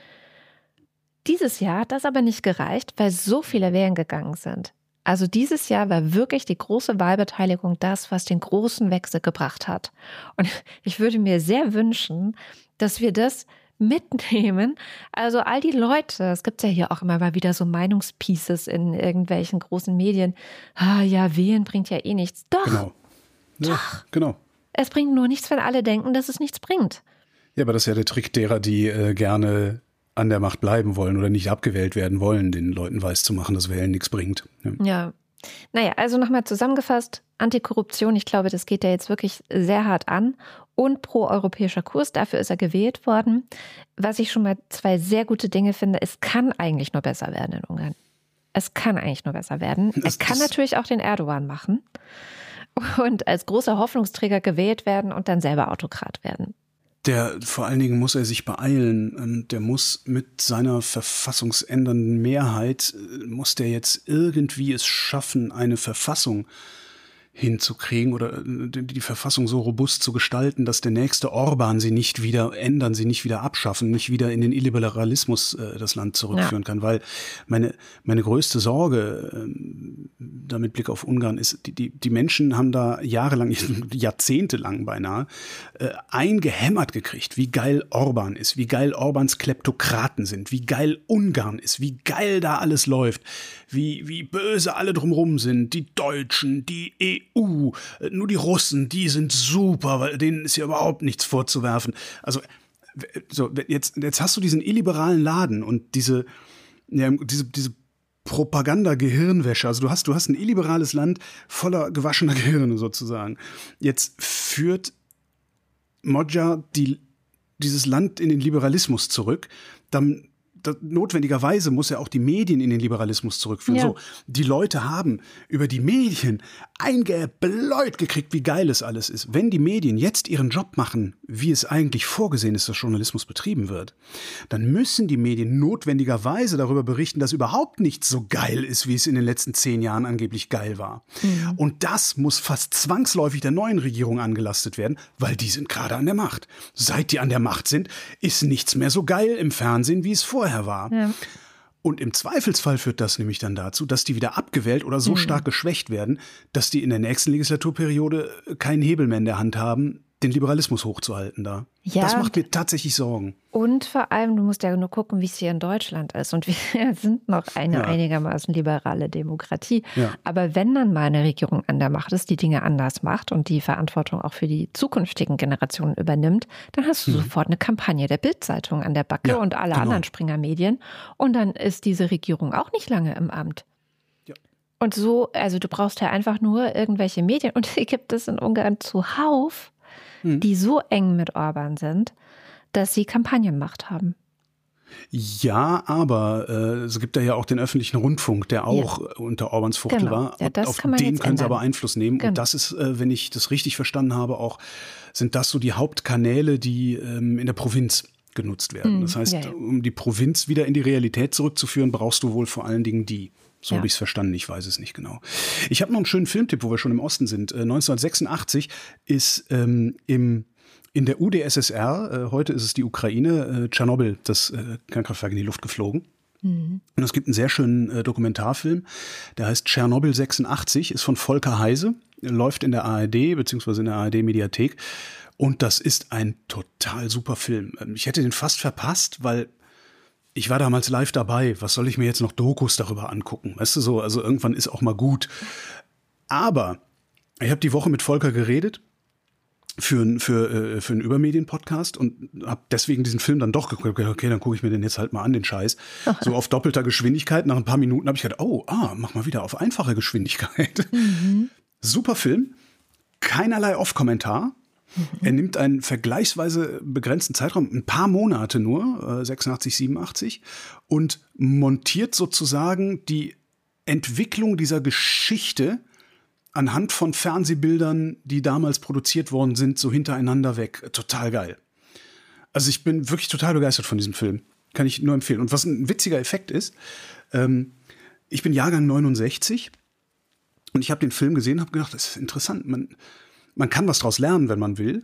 Dieses Jahr hat das aber nicht gereicht, weil so viele wählen gegangen sind. Also dieses Jahr war wirklich die große Wahlbeteiligung das, was den großen Wechsel gebracht hat. Und ich würde mir sehr wünschen, dass wir das mitnehmen. Also all die Leute, es gibt ja hier auch immer mal wieder so Meinungspieces in irgendwelchen großen Medien. Ah ja, wählen bringt ja eh nichts. Doch. Genau. Ja, genau. Es bringt nur nichts, wenn alle denken, dass es nichts bringt. Ja, aber das ist ja der Trick derer, die gerne an der Macht bleiben wollen oder nicht abgewählt werden wollen, den Leuten weiszumachen, dass Wählen nichts bringt. Ja. Naja, also nochmal zusammengefasst, Antikorruption, ich glaube, das geht ja jetzt wirklich sehr hart an. Und proeuropäischer Kurs, dafür ist er gewählt worden. Was ich schon mal 2 sehr gute Dinge finde, es kann eigentlich nur besser werden in Ungarn. Es kann eigentlich nur besser werden. Er kann natürlich auch den Erdogan machen und als großer Hoffnungsträger gewählt werden und dann selber Autokrat werden. Vor allen Dingen muss er sich beeilen. Der muss mit seiner verfassungsändernden Mehrheit, muss der jetzt irgendwie es schaffen, eine Verfassung hinzukriegen oder die Verfassung so robust zu gestalten, dass der nächste Orban sie nicht wieder ändern, sie nicht wieder abschaffen, nicht wieder in den Illiberalismus das Land zurückführen kann. Weil meine größte Sorge da mit Blick auf Ungarn ist, die Menschen haben da jahrelang, jahrzehntelang beinahe, eingehämmert gekriegt, wie geil Orban ist, wie geil Orbans Kleptokraten sind, wie geil Ungarn ist, wie geil da alles läuft, wie böse alle drumherum sind, die Deutschen, die EU, nur die Russen, die sind super, weil denen ist ja überhaupt nichts vorzuwerfen. Also jetzt hast du diesen illiberalen Laden und diese Propaganda-Gehirnwäsche. Also du hast ein illiberales Land voller gewaschener Gehirne sozusagen. Jetzt führt Modja dieses Land in den Liberalismus zurück. Dann notwendigerweise muss er auch die Medien in den Liberalismus zurückführen. Ja. So, die Leute haben über die Medien eingebläut gekriegt, wie geil es alles ist. Wenn die Medien jetzt ihren Job machen, wie es eigentlich vorgesehen ist, dass Journalismus betrieben wird, dann müssen die Medien notwendigerweise darüber berichten, dass überhaupt nichts so geil ist, wie es in den letzten 10 Jahren angeblich geil war. Mhm. Und das muss fast zwangsläufig der neuen Regierung angelastet werden, weil die sind gerade an der Macht. Seit die an der Macht sind, ist nichts mehr so geil im Fernsehen, wie es vorher war. Ja. Und im Zweifelsfall führt das nämlich dann dazu, dass die wieder abgewählt oder so stark geschwächt werden, dass die in der nächsten Legislaturperiode keinen Hebel mehr in der Hand haben, den Liberalismus hochzuhalten da. Ja, das macht mir tatsächlich Sorgen. Und vor allem, du musst ja nur gucken, wie es hier in Deutschland ist. Und wir sind noch eine einigermaßen liberale Demokratie. Ja. Aber wenn dann mal eine Regierung an der Macht ist, die Dinge anders macht und die Verantwortung auch für die zukünftigen Generationen übernimmt, dann hast du sofort eine Kampagne der Bild-Zeitung an der Backe und alle anderen Springer-Medien. Und dann ist diese Regierung auch nicht lange im Amt. Ja. Und so, also du brauchst ja einfach nur irgendwelche Medien. Und die gibt es in Ungarn zuhauf, die so eng mit Orban sind, dass sie Kampagnenmacht haben. Ja, aber es gibt ja auch den öffentlichen Rundfunk, der auch unter Orbans Fuchtel war. Ja, auf den können sie aber Einfluss nehmen. Genau. Und das ist, wenn ich das richtig verstanden habe, auch sind das so die Hauptkanäle, die in der Provinz genutzt werden. Das heißt, um die Provinz wieder in die Realität zurückzuführen, brauchst du wohl vor allen Dingen die. So habe ich es verstanden, ich weiß es nicht genau. Ich habe noch einen schönen Filmtipp, wo wir schon im Osten sind. 1986 ist in der UdSSR, heute ist es die Ukraine, Tschernobyl, das Kernkraftwerk in die Luft geflogen. Mhm. Und es gibt einen sehr schönen Dokumentarfilm, der heißt Tschernobyl 86, ist von Volker Heise, läuft in der ARD bzw. in der ARD-Mediathek. Und das ist ein total super Film. Ich hätte den fast verpasst, weil ich war damals live dabei. Was soll ich mir jetzt noch Dokus darüber angucken? Weißt du so, also irgendwann ist auch mal gut. Aber ich habe die Woche mit Volker geredet für einen Übermedien-Podcast und habe deswegen diesen Film dann doch geguckt. Okay, dann gucke ich mir den jetzt halt mal an, den Scheiß. So auf doppelter Geschwindigkeit. Nach ein paar Minuten habe ich gedacht, mach mal wieder auf einfache Geschwindigkeit. Mhm. Super Film. Keinerlei Off-Kommentar. Er nimmt einen vergleichsweise begrenzten Zeitraum, ein paar Monate nur, 86, 87, und montiert sozusagen die Entwicklung dieser Geschichte anhand von Fernsehbildern, die damals produziert worden sind, so hintereinander weg. Total geil. Also ich bin wirklich total begeistert von diesem Film. Kann ich nur empfehlen. Und was ein witziger Effekt ist, ich bin Jahrgang 69 und ich habe den Film gesehen und habe gedacht, das ist interessant. Man kann was draus lernen, wenn man will,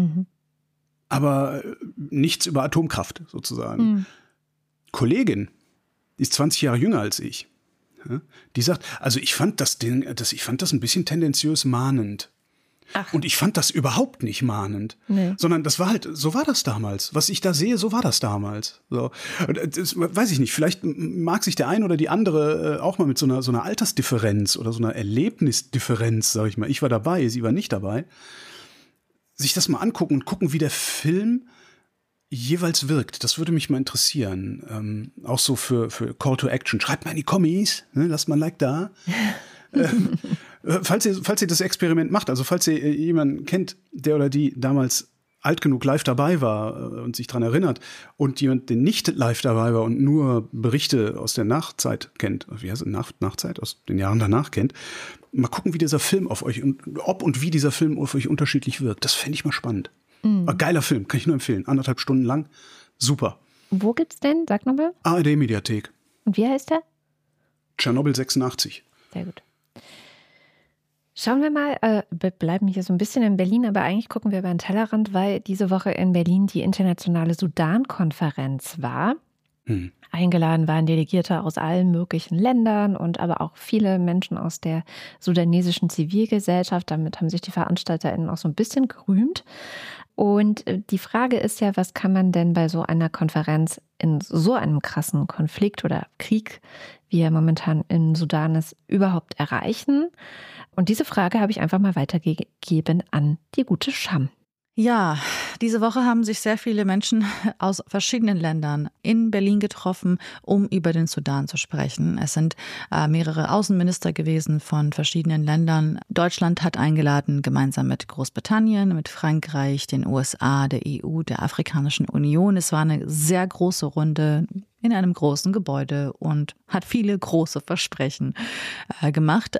aber nichts über Atomkraft sozusagen. Mhm. Kollegin, die ist 20 Jahre jünger als ich, die sagt, also ich fand das ein bisschen tendenziös mahnend. Ach. Und ich fand das überhaupt nicht mahnend, sondern das war halt, so war das damals. Was ich da sehe, so war das damals. So. Das weiß ich nicht, vielleicht mag sich der ein oder die andere auch mal mit so einer Altersdifferenz oder so einer Erlebnisdifferenz, sag ich mal, ich war dabei, sie war nicht dabei, sich das mal angucken und gucken, wie der Film jeweils wirkt. Das würde mich mal interessieren. Auch so für Call to Action. Schreibt mal in die Kommis, ne? Lasst mal ein Like da. Falls ihr das Experiment macht, also falls ihr jemanden kennt, der oder die damals alt genug live dabei war und sich dran erinnert und jemand, der nicht live dabei war und nur Berichte aus der Nachzeit kennt, wie heißt es, Nachzeit, aus den Jahren danach kennt, mal gucken, wie dieser Film auf euch, ob und wie dieser Film auf euch unterschiedlich wirkt. Das fände ich mal spannend. Mhm. Geiler Film, kann ich nur empfehlen. 1,5 Stunden lang, super. Wo gibt's denn? Sag nochmal. ARD-Mediathek. Und wie heißt der? Tschernobyl 86. Sehr gut. Schauen wir mal, wir bleiben hier so ein bisschen in Berlin, aber eigentlich gucken wir über den Tellerrand, weil diese Woche in Berlin die internationale Sudan-Konferenz war. Mhm. Eingeladen waren Delegierte aus allen möglichen Ländern und aber auch viele Menschen aus der sudanesischen Zivilgesellschaft. Damit haben sich die VeranstalterInnen auch so ein bisschen gerühmt. Und die Frage ist ja, was kann man denn bei so einer Konferenz in so einem krassen Konflikt oder Krieg, wie er momentan in Sudan ist, überhaupt erreichen? Und diese Frage habe ich einfach mal weitergegeben an die gute Sham. Ja, diese Woche haben sich sehr viele Menschen aus verschiedenen Ländern in Berlin getroffen, um über den Sudan zu sprechen. Es sind mehrere Außenminister gewesen von verschiedenen Ländern. Deutschland hat eingeladen, gemeinsam mit Großbritannien, mit Frankreich, den USA, der EU, der Afrikanischen Union. Es war eine sehr große Runde in einem großen Gebäude und hat viele große Versprechen gemacht.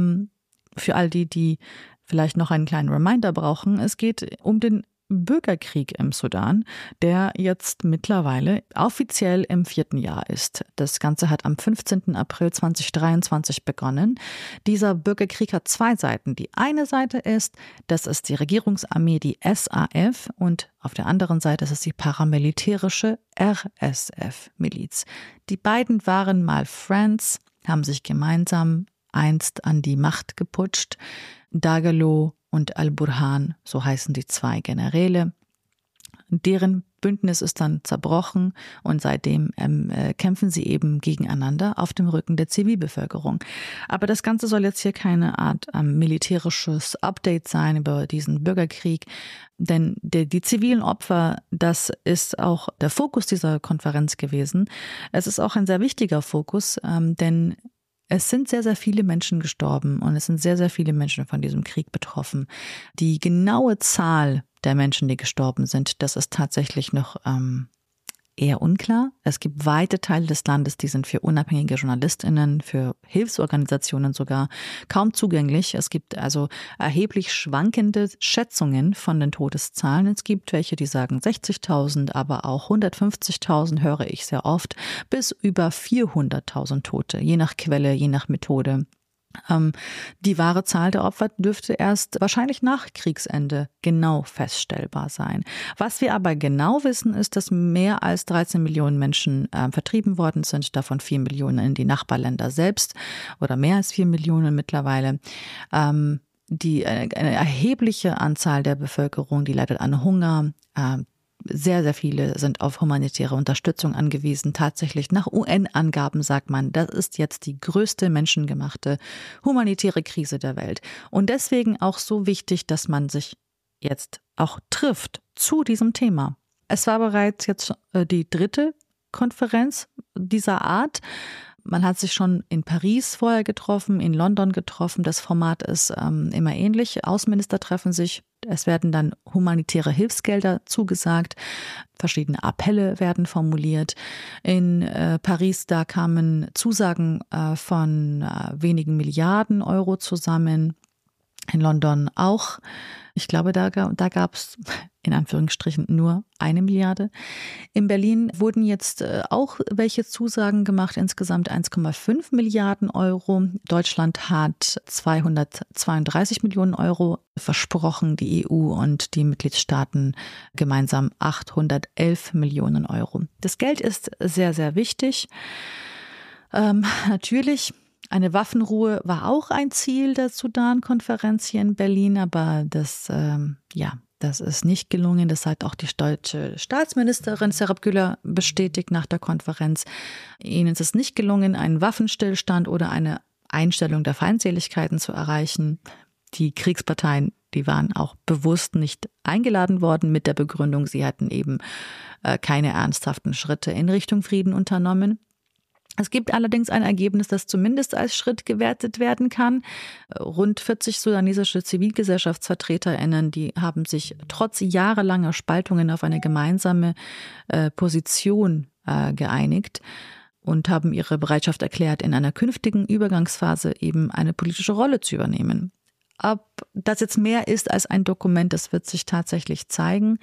Für all die vielleicht noch einen kleinen Reminder brauchen, es geht um den Bürgerkrieg im Sudan, der jetzt mittlerweile offiziell im 4. Jahr ist. Das Ganze hat am 15. April 2023 begonnen. Dieser Bürgerkrieg hat 2 Seiten. Die eine Seite ist, das ist die Regierungsarmee, die SAF, und auf der anderen Seite ist es die paramilitärische RSF-Miliz. Die beiden waren mal Friends, haben sich gemeinsam einst an die Macht geputscht. Dagalo und Al-Burhan, so heißen die 2 Generäle. Deren Bündnis ist dann zerbrochen und seitdem kämpfen sie eben gegeneinander auf dem Rücken der Zivilbevölkerung. Aber das Ganze soll jetzt hier keine Art militärisches Update sein über diesen Bürgerkrieg, denn die zivilen Opfer, das ist auch der Fokus dieser Konferenz gewesen. Es ist auch ein sehr wichtiger Fokus, denn es sind sehr, sehr viele Menschen gestorben und es sind sehr, sehr viele Menschen von diesem Krieg betroffen. Die genaue Zahl der Menschen, die gestorben sind, das ist tatsächlich noch eher unklar. Es gibt weite Teile des Landes, die sind für unabhängige JournalistInnen, für Hilfsorganisationen sogar kaum zugänglich. Es gibt also erheblich schwankende Schätzungen von den Todeszahlen. Es gibt welche, die sagen 60.000, aber auch 150.000 höre ich sehr oft, bis über 400.000 Tote, je nach Quelle, je nach Methode. Die wahre Zahl der Opfer dürfte erst wahrscheinlich nach Kriegsende genau feststellbar sein. Was wir aber genau wissen, ist, dass mehr als 13 Millionen Menschen vertrieben worden sind, davon 4 Millionen in die Nachbarländer selbst oder mehr als 4 Millionen mittlerweile. Eine erhebliche Anzahl der Bevölkerung, die leidet an Hunger. Sehr, sehr viele sind auf humanitäre Unterstützung angewiesen. Tatsächlich nach UN-Angaben sagt man, das ist jetzt die größte menschengemachte humanitäre Krise der Welt. Und deswegen auch so wichtig, dass man sich jetzt auch trifft zu diesem Thema. Es war bereits jetzt die 3. Konferenz dieser Art. Man hat sich schon in Paris vorher getroffen, in London getroffen. Das Format ist immer ähnlich. Außenminister treffen sich. Es werden dann humanitäre Hilfsgelder zugesagt. Verschiedene Appelle werden formuliert. In Paris, da kamen Zusagen von wenigen Milliarden Euro zusammen. In London auch. Ich glaube, da gab es in Anführungsstrichen nur 1 Milliarde. In Berlin wurden jetzt auch welche Zusagen gemacht, insgesamt 1,5 Milliarden Euro. Deutschland hat 232 Millionen Euro versprochen, die EU und die Mitgliedstaaten gemeinsam 811 Millionen Euro. Das Geld ist sehr, sehr wichtig. Natürlich. Eine Waffenruhe war auch ein Ziel der Sudan-Konferenz hier in Berlin, aber das ist nicht gelungen. Das hat auch die deutsche Staatsministerin Serap Güler bestätigt nach der Konferenz. Ihnen ist es nicht gelungen, einen Waffenstillstand oder eine Einstellung der Feindseligkeiten zu erreichen. Die Kriegsparteien, die waren auch bewusst nicht eingeladen worden mit der Begründung, sie hätten eben keine ernsthaften Schritte in Richtung Frieden unternommen. Es gibt allerdings ein Ergebnis, das zumindest als Schritt gewertet werden kann. Rund 40 sudanesische ZivilgesellschaftsvertreterInnen, die haben sich trotz jahrelanger Spaltungen auf eine gemeinsame Position geeinigt und haben ihre Bereitschaft erklärt, in einer künftigen Übergangsphase eben eine politische Rolle zu übernehmen. Ob das jetzt mehr ist als ein Dokument, das wird sich tatsächlich zeigen,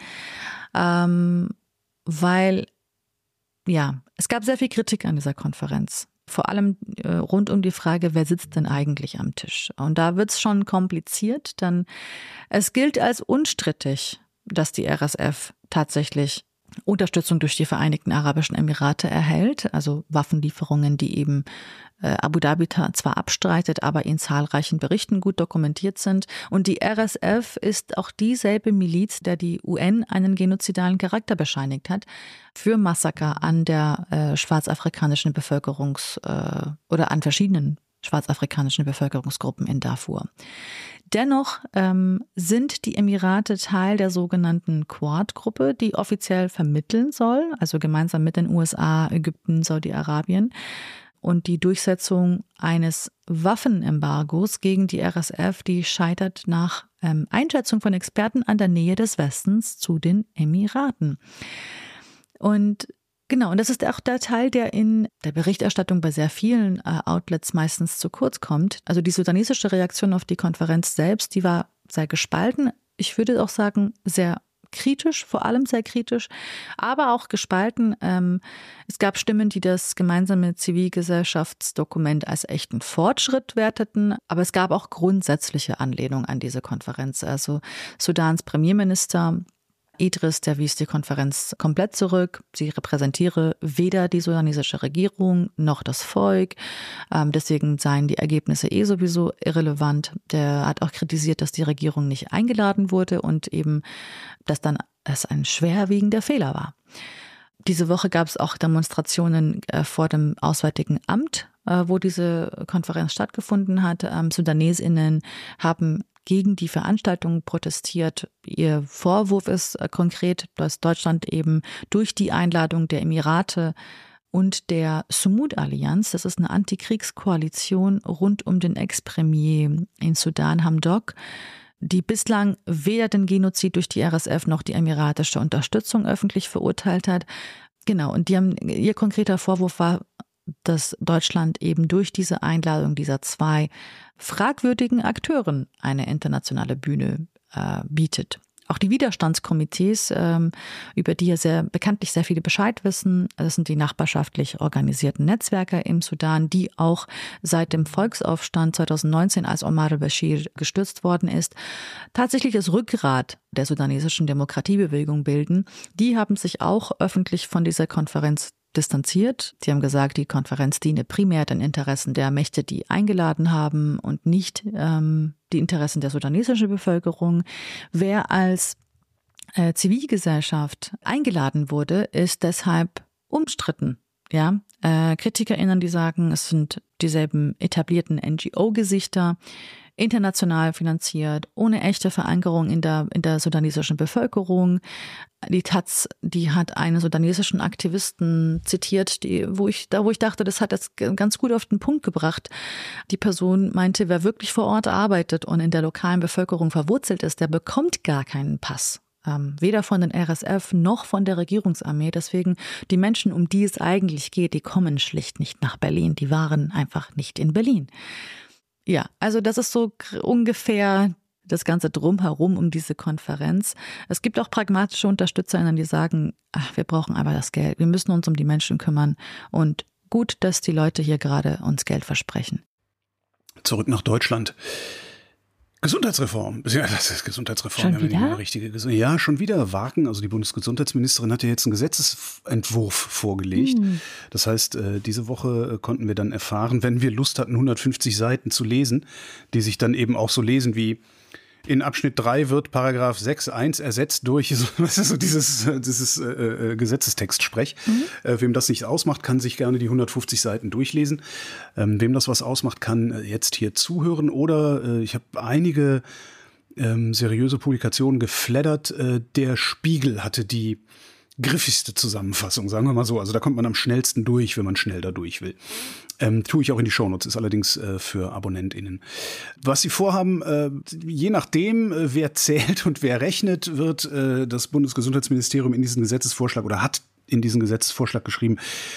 weil es gab sehr viel Kritik an dieser Konferenz. Vor allem rund um die Frage, wer sitzt denn eigentlich am Tisch? Und da wird es schon kompliziert, denn es gilt als unstrittig, dass die RSF tatsächlich Unterstützung durch die Vereinigten Arabischen Emirate erhält, also Waffenlieferungen, die eben Abu Dhabi zwar abstreitet, aber in zahlreichen Berichten gut dokumentiert sind. Und die RSF ist auch dieselbe Miliz, der die UN einen genozidalen Charakter bescheinigt hat für Massaker an der schwarzafrikanischen oder an verschiedenen schwarzafrikanischen Bevölkerungsgruppen in Darfur. Dennoch sind die Emirate Teil der sogenannten Quad-Gruppe, die offiziell vermitteln soll, also gemeinsam mit den USA, Ägypten, Saudi-Arabien. Und die Durchsetzung eines Waffenembargos gegen die RSF, die scheitert nach Einschätzung von Experten an der Nähe des Westens zu den Emiraten. Und genau, und das ist auch der Teil, der in der Berichterstattung bei sehr vielen Outlets meistens zu kurz kommt. Also die sudanesische Reaktion auf die Konferenz selbst, die war sehr gespalten. Ich würde auch sagen, sehr kritisch, vor allem sehr kritisch, aber auch gespalten. Es gab Stimmen, die das gemeinsame Zivilgesellschaftsdokument als echten Fortschritt werteten, aber es gab auch grundsätzliche Anlehnung an diese Konferenz. Also Sudans Premierminister Idris, der wies die Konferenz komplett zurück. Sie repräsentiere weder die sudanesische Regierung noch das Volk. Deswegen seien die Ergebnisse sowieso irrelevant. Der hat auch kritisiert, dass die Regierung nicht eingeladen wurde und eben, dass dann es ein schwerwiegender Fehler war. Diese Woche gab es auch Demonstrationen vor dem Auswärtigen Amt, wo diese Konferenz stattgefunden hat. SudanesInnen haben gegen die Veranstaltung protestiert. Ihr Vorwurf ist konkret, dass Deutschland eben durch die Einladung der Emirate und der Sumud-Allianz, das ist eine Antikriegskoalition rund um den Ex-Premier in Sudan, Hamdok, die bislang weder den Genozid durch die RSF noch die emiratische Unterstützung öffentlich verurteilt hat. Genau, und ihr konkreter Vorwurf war, dass Deutschland eben durch diese Einladung dieser zwei fragwürdigen Akteuren eine internationale Bühne bietet. Auch die Widerstandskomitees, über die ja bekanntlich sehr viele Bescheid wissen, das sind die nachbarschaftlich organisierten Netzwerke im Sudan, die auch seit dem Volksaufstand 2019, als Omar al-Bashir gestürzt worden ist, tatsächlich das Rückgrat der sudanesischen Demokratiebewegung bilden. Die haben sich auch öffentlich von dieser Konferenz distanziert. Sie haben gesagt, die Konferenz diene primär den Interessen der Mächte, die eingeladen haben und nicht die Interessen der sudanesischen Bevölkerung. Wer als Zivilgesellschaft eingeladen wurde, ist deshalb umstritten. Ja, KritikerInnen, die sagen, es sind dieselben etablierten NGO-Gesichter, international finanziert, ohne echte Verankerung in der sudanesischen Bevölkerung. Die Taz, die hat einen sudanesischen Aktivisten zitiert, wo ich dachte, das hat jetzt ganz gut auf den Punkt gebracht. Die Person meinte, wer wirklich vor Ort arbeitet und in der lokalen Bevölkerung verwurzelt ist, der bekommt gar keinen Pass. Weder von den RSF noch von der Regierungsarmee. Deswegen die Menschen, um die es eigentlich geht, die kommen schlicht nicht nach Berlin. Die waren einfach nicht in Berlin. Ja, also das ist so ungefähr das Ganze drumherum um diese Konferenz. Es gibt auch pragmatische UnterstützerInnen, die sagen, wir brauchen einfach das Geld. Wir müssen uns um die Menschen kümmern. Und gut, dass die Leute hier gerade uns Geld versprechen. Zurück nach Deutschland. Gesundheitsreform. Ja, das ist Gesundheitsreform. Schon wieder? Ja, schon wieder. Wagen, also die Bundesgesundheitsministerin hat ja jetzt einen Gesetzesentwurf vorgelegt. Das heißt, diese Woche konnten wir dann erfahren, wenn wir Lust hatten, 150 Seiten zu lesen, die sich dann eben auch so lesen wie: In Abschnitt 3 wird Paragraph 6.1 ersetzt durch dieses Gesetzestext-Sprech. Wem das nicht ausmacht, kann sich gerne die 150 Seiten durchlesen. Wem das was ausmacht, kann jetzt hier zuhören. Oder ich habe einige seriöse Publikationen geflattert. Der Spiegel hatte die griffigste Zusammenfassung, sagen wir mal so. Also da kommt man am schnellsten durch, wenn man schnell da durch will. Tue ich auch in die Shownotes, ist allerdings für AbonnentInnen. Was sie vorhaben, je nachdem, wer zählt und wer rechnet, wird das Bundesgesundheitsministerium in diesen Gesetzesvorschlag oder hat in diesen Gesetzesvorschlag geschrieben,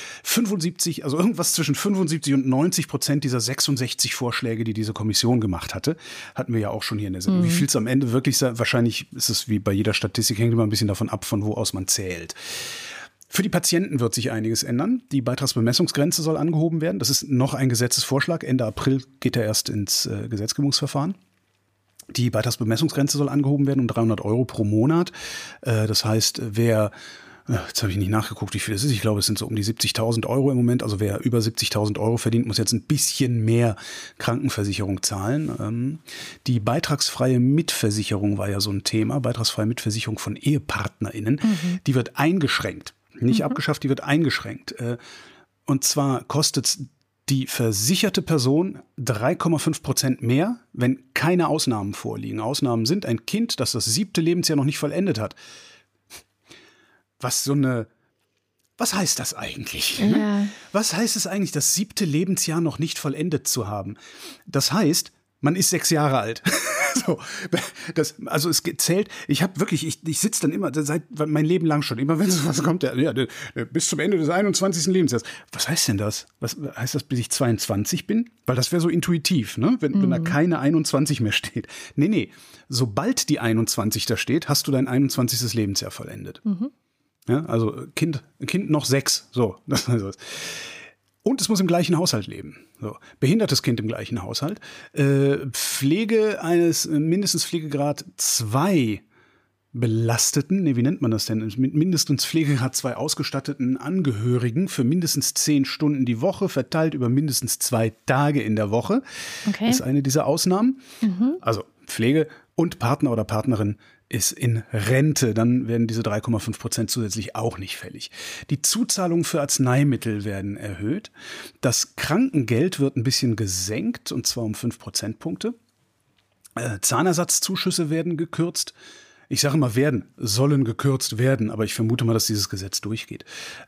75, also irgendwas zwischen 75 und 90% dieser 66 Vorschläge, die diese Kommission gemacht hatte, hatten wir ja auch schon hier in der Sendung. Wie viel es am Ende wirklich sei, wahrscheinlich ist es wie bei jeder Statistik, hängt immer ein bisschen davon ab, von wo aus man zählt. Für die Patienten wird sich einiges ändern. Die Beitragsbemessungsgrenze soll angehoben werden. Das ist noch ein Gesetzesvorschlag. Ende April geht er erst ins Gesetzgebungsverfahren. Die Beitragsbemessungsgrenze soll angehoben werden um 300 € pro Monat. Das heißt, wer, jetzt habe ich nicht nachgeguckt, wie viel es ist. Ich glaube, es sind so um die 70.000 € im Moment. Also wer über 70.000 € verdient, muss jetzt ein bisschen mehr Krankenversicherung zahlen. Die beitragsfreie Mitversicherung war ja so ein Thema. Beitragsfreie Mitversicherung von EhepartnerInnen. Die wird eingeschränkt. Nicht abgeschafft, die wird eingeschränkt. Und zwar kostet es die versicherte Person 3,5% mehr, wenn keine Ausnahmen vorliegen. Ausnahmen sind ein Kind, das 7. Lebensjahr noch nicht vollendet hat. Was heißt das eigentlich? Ja. Was heißt es eigentlich, das 7. Lebensjahr noch nicht vollendet zu haben? Das heißt, man ist 6 Jahre alt. So, also es zählt, ich sitze dann immer, seit mein Leben lang schon, immer wenn so was kommt, bis zum Ende des 21. Lebensjahres. Was heißt denn das? Was heißt das, bis ich 22 bin? Weil das wäre so intuitiv, ne? Wenn da keine 21 mehr steht. Nee, sobald die 21 da steht, hast du dein 21. Lebensjahr vollendet. Ja, also Kind noch 6, so. Das heißt das. Und es muss im gleichen Haushalt leben. So. Behindertes Kind im gleichen Haushalt. Pflege eines mindestens Pflegegrad 2 belasteten, wie nennt man das denn? Mit mindestens Pflegegrad 2 ausgestatteten Angehörigen für mindestens 10 Stunden die Woche, verteilt über mindestens 2 Tage in der Woche. Okay. Ist eine dieser Ausnahmen. Also Pflege und Partner oder Partnerin ist in Rente, dann werden diese 3,5% zusätzlich auch nicht fällig. Die Zuzahlungen für Arzneimittel werden erhöht. Das Krankengeld wird ein bisschen gesenkt, und zwar um 5 Prozentpunkte. Zahnersatzzuschüsse werden gekürzt. Ich sage immer sollen gekürzt werden, aber ich vermute mal, dass dieses Gesetz durchgeht.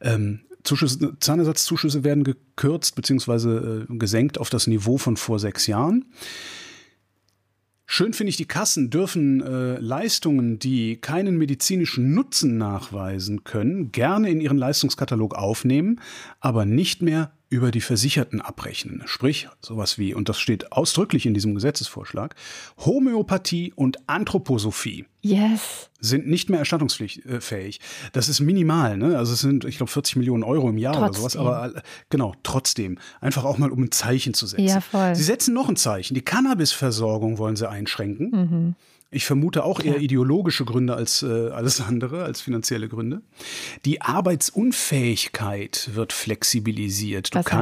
Zahnersatzzuschüsse werden gekürzt bzw. gesenkt auf das Niveau von vor 6 Jahren. Schön finde ich, die Kassen dürfen Leistungen, die keinen medizinischen Nutzen nachweisen können, gerne in ihren Leistungskatalog aufnehmen, aber nicht mehr über die Versicherten abrechnen. Sprich, sowas wie, und das steht ausdrücklich in diesem Gesetzesvorschlag, Homöopathie und Anthroposophie sind nicht mehr erstattungsfähig. Das ist minimal, ne? Also es sind, ich glaube, 40 Millionen Euro im Jahr oder sowas. Aber genau, trotzdem. Einfach auch mal, um ein Zeichen zu setzen. Ja, voll. Sie setzen noch ein Zeichen. Die Cannabisversorgung wollen sie einschränken. Ich vermute auch eher ideologische Gründe als alles andere, als finanzielle Gründe. Die Arbeitsunfähigkeit wird flexibilisiert. Du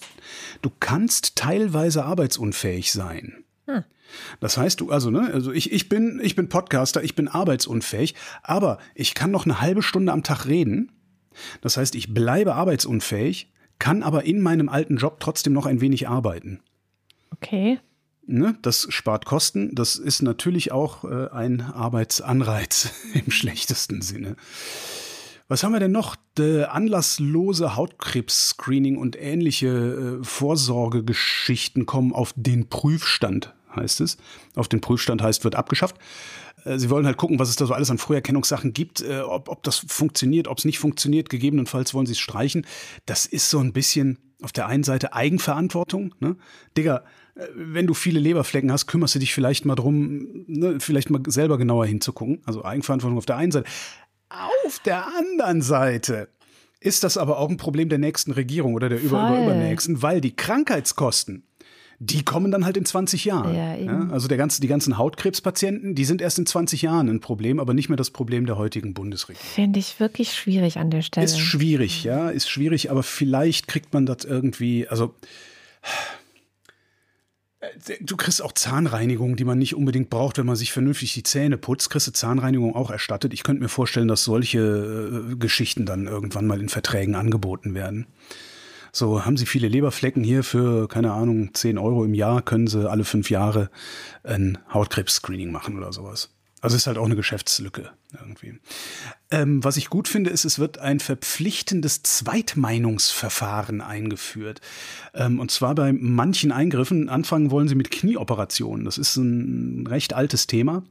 kannst teilweise arbeitsunfähig sein. Das heißt, ich bin Podcaster, ich bin arbeitsunfähig, aber ich kann noch eine halbe Stunde am Tag reden. Das heißt, ich bleibe arbeitsunfähig, kann aber in meinem alten Job trotzdem noch ein wenig arbeiten. Okay. Ne, das spart Kosten. Das ist natürlich auch ein Arbeitsanreiz im schlechtesten Sinne. Was haben wir denn noch? Anlasslose Hautkrebs-Screening und ähnliche Vorsorgegeschichten kommen auf den Prüfstand, heißt es. Auf den Prüfstand heißt, wird abgeschafft. Sie wollen halt gucken, was es da so alles an Früherkennungssachen gibt, ob das funktioniert, ob es nicht funktioniert. Gegebenenfalls wollen sie es streichen. Das ist so ein bisschen auf der einen Seite Eigenverantwortung. Ne? Digga, wenn du viele Leberflecken hast, kümmerst du dich vielleicht mal drum, ne, vielleicht mal selber genauer hinzugucken. Also Eigenverantwortung auf der einen Seite. Auf der anderen Seite ist das aber auch ein Problem der nächsten Regierung oder der übernächsten, weil die Krankheitskosten, die kommen dann halt in 20 Jahren. Ja, also die ganzen Hautkrebspatienten, die sind erst in 20 Jahren ein Problem, aber nicht mehr das Problem der heutigen Bundesregierung. Finde ich wirklich schwierig an der Stelle. Ist schwierig, aber vielleicht kriegt man das irgendwie, also du kriegst auch Zahnreinigung, die man nicht unbedingt braucht, wenn man sich vernünftig die Zähne putzt, kriegst du Zahnreinigung auch erstattet. Ich könnte mir vorstellen, dass solche Geschichten dann irgendwann mal in Verträgen angeboten werden. So, haben Sie viele Leberflecken hier für, keine Ahnung, 10 Euro im Jahr, können Sie alle 5 Jahre ein Hautkrebs-Screening machen oder sowas. Also ist halt auch eine Geschäftslücke irgendwie. Was ich gut finde, ist, es wird ein verpflichtendes Zweitmeinungsverfahren eingeführt. Und zwar bei manchen Eingriffen. Anfangen wollen sie mit Knieoperationen. Das ist ein recht altes Thema.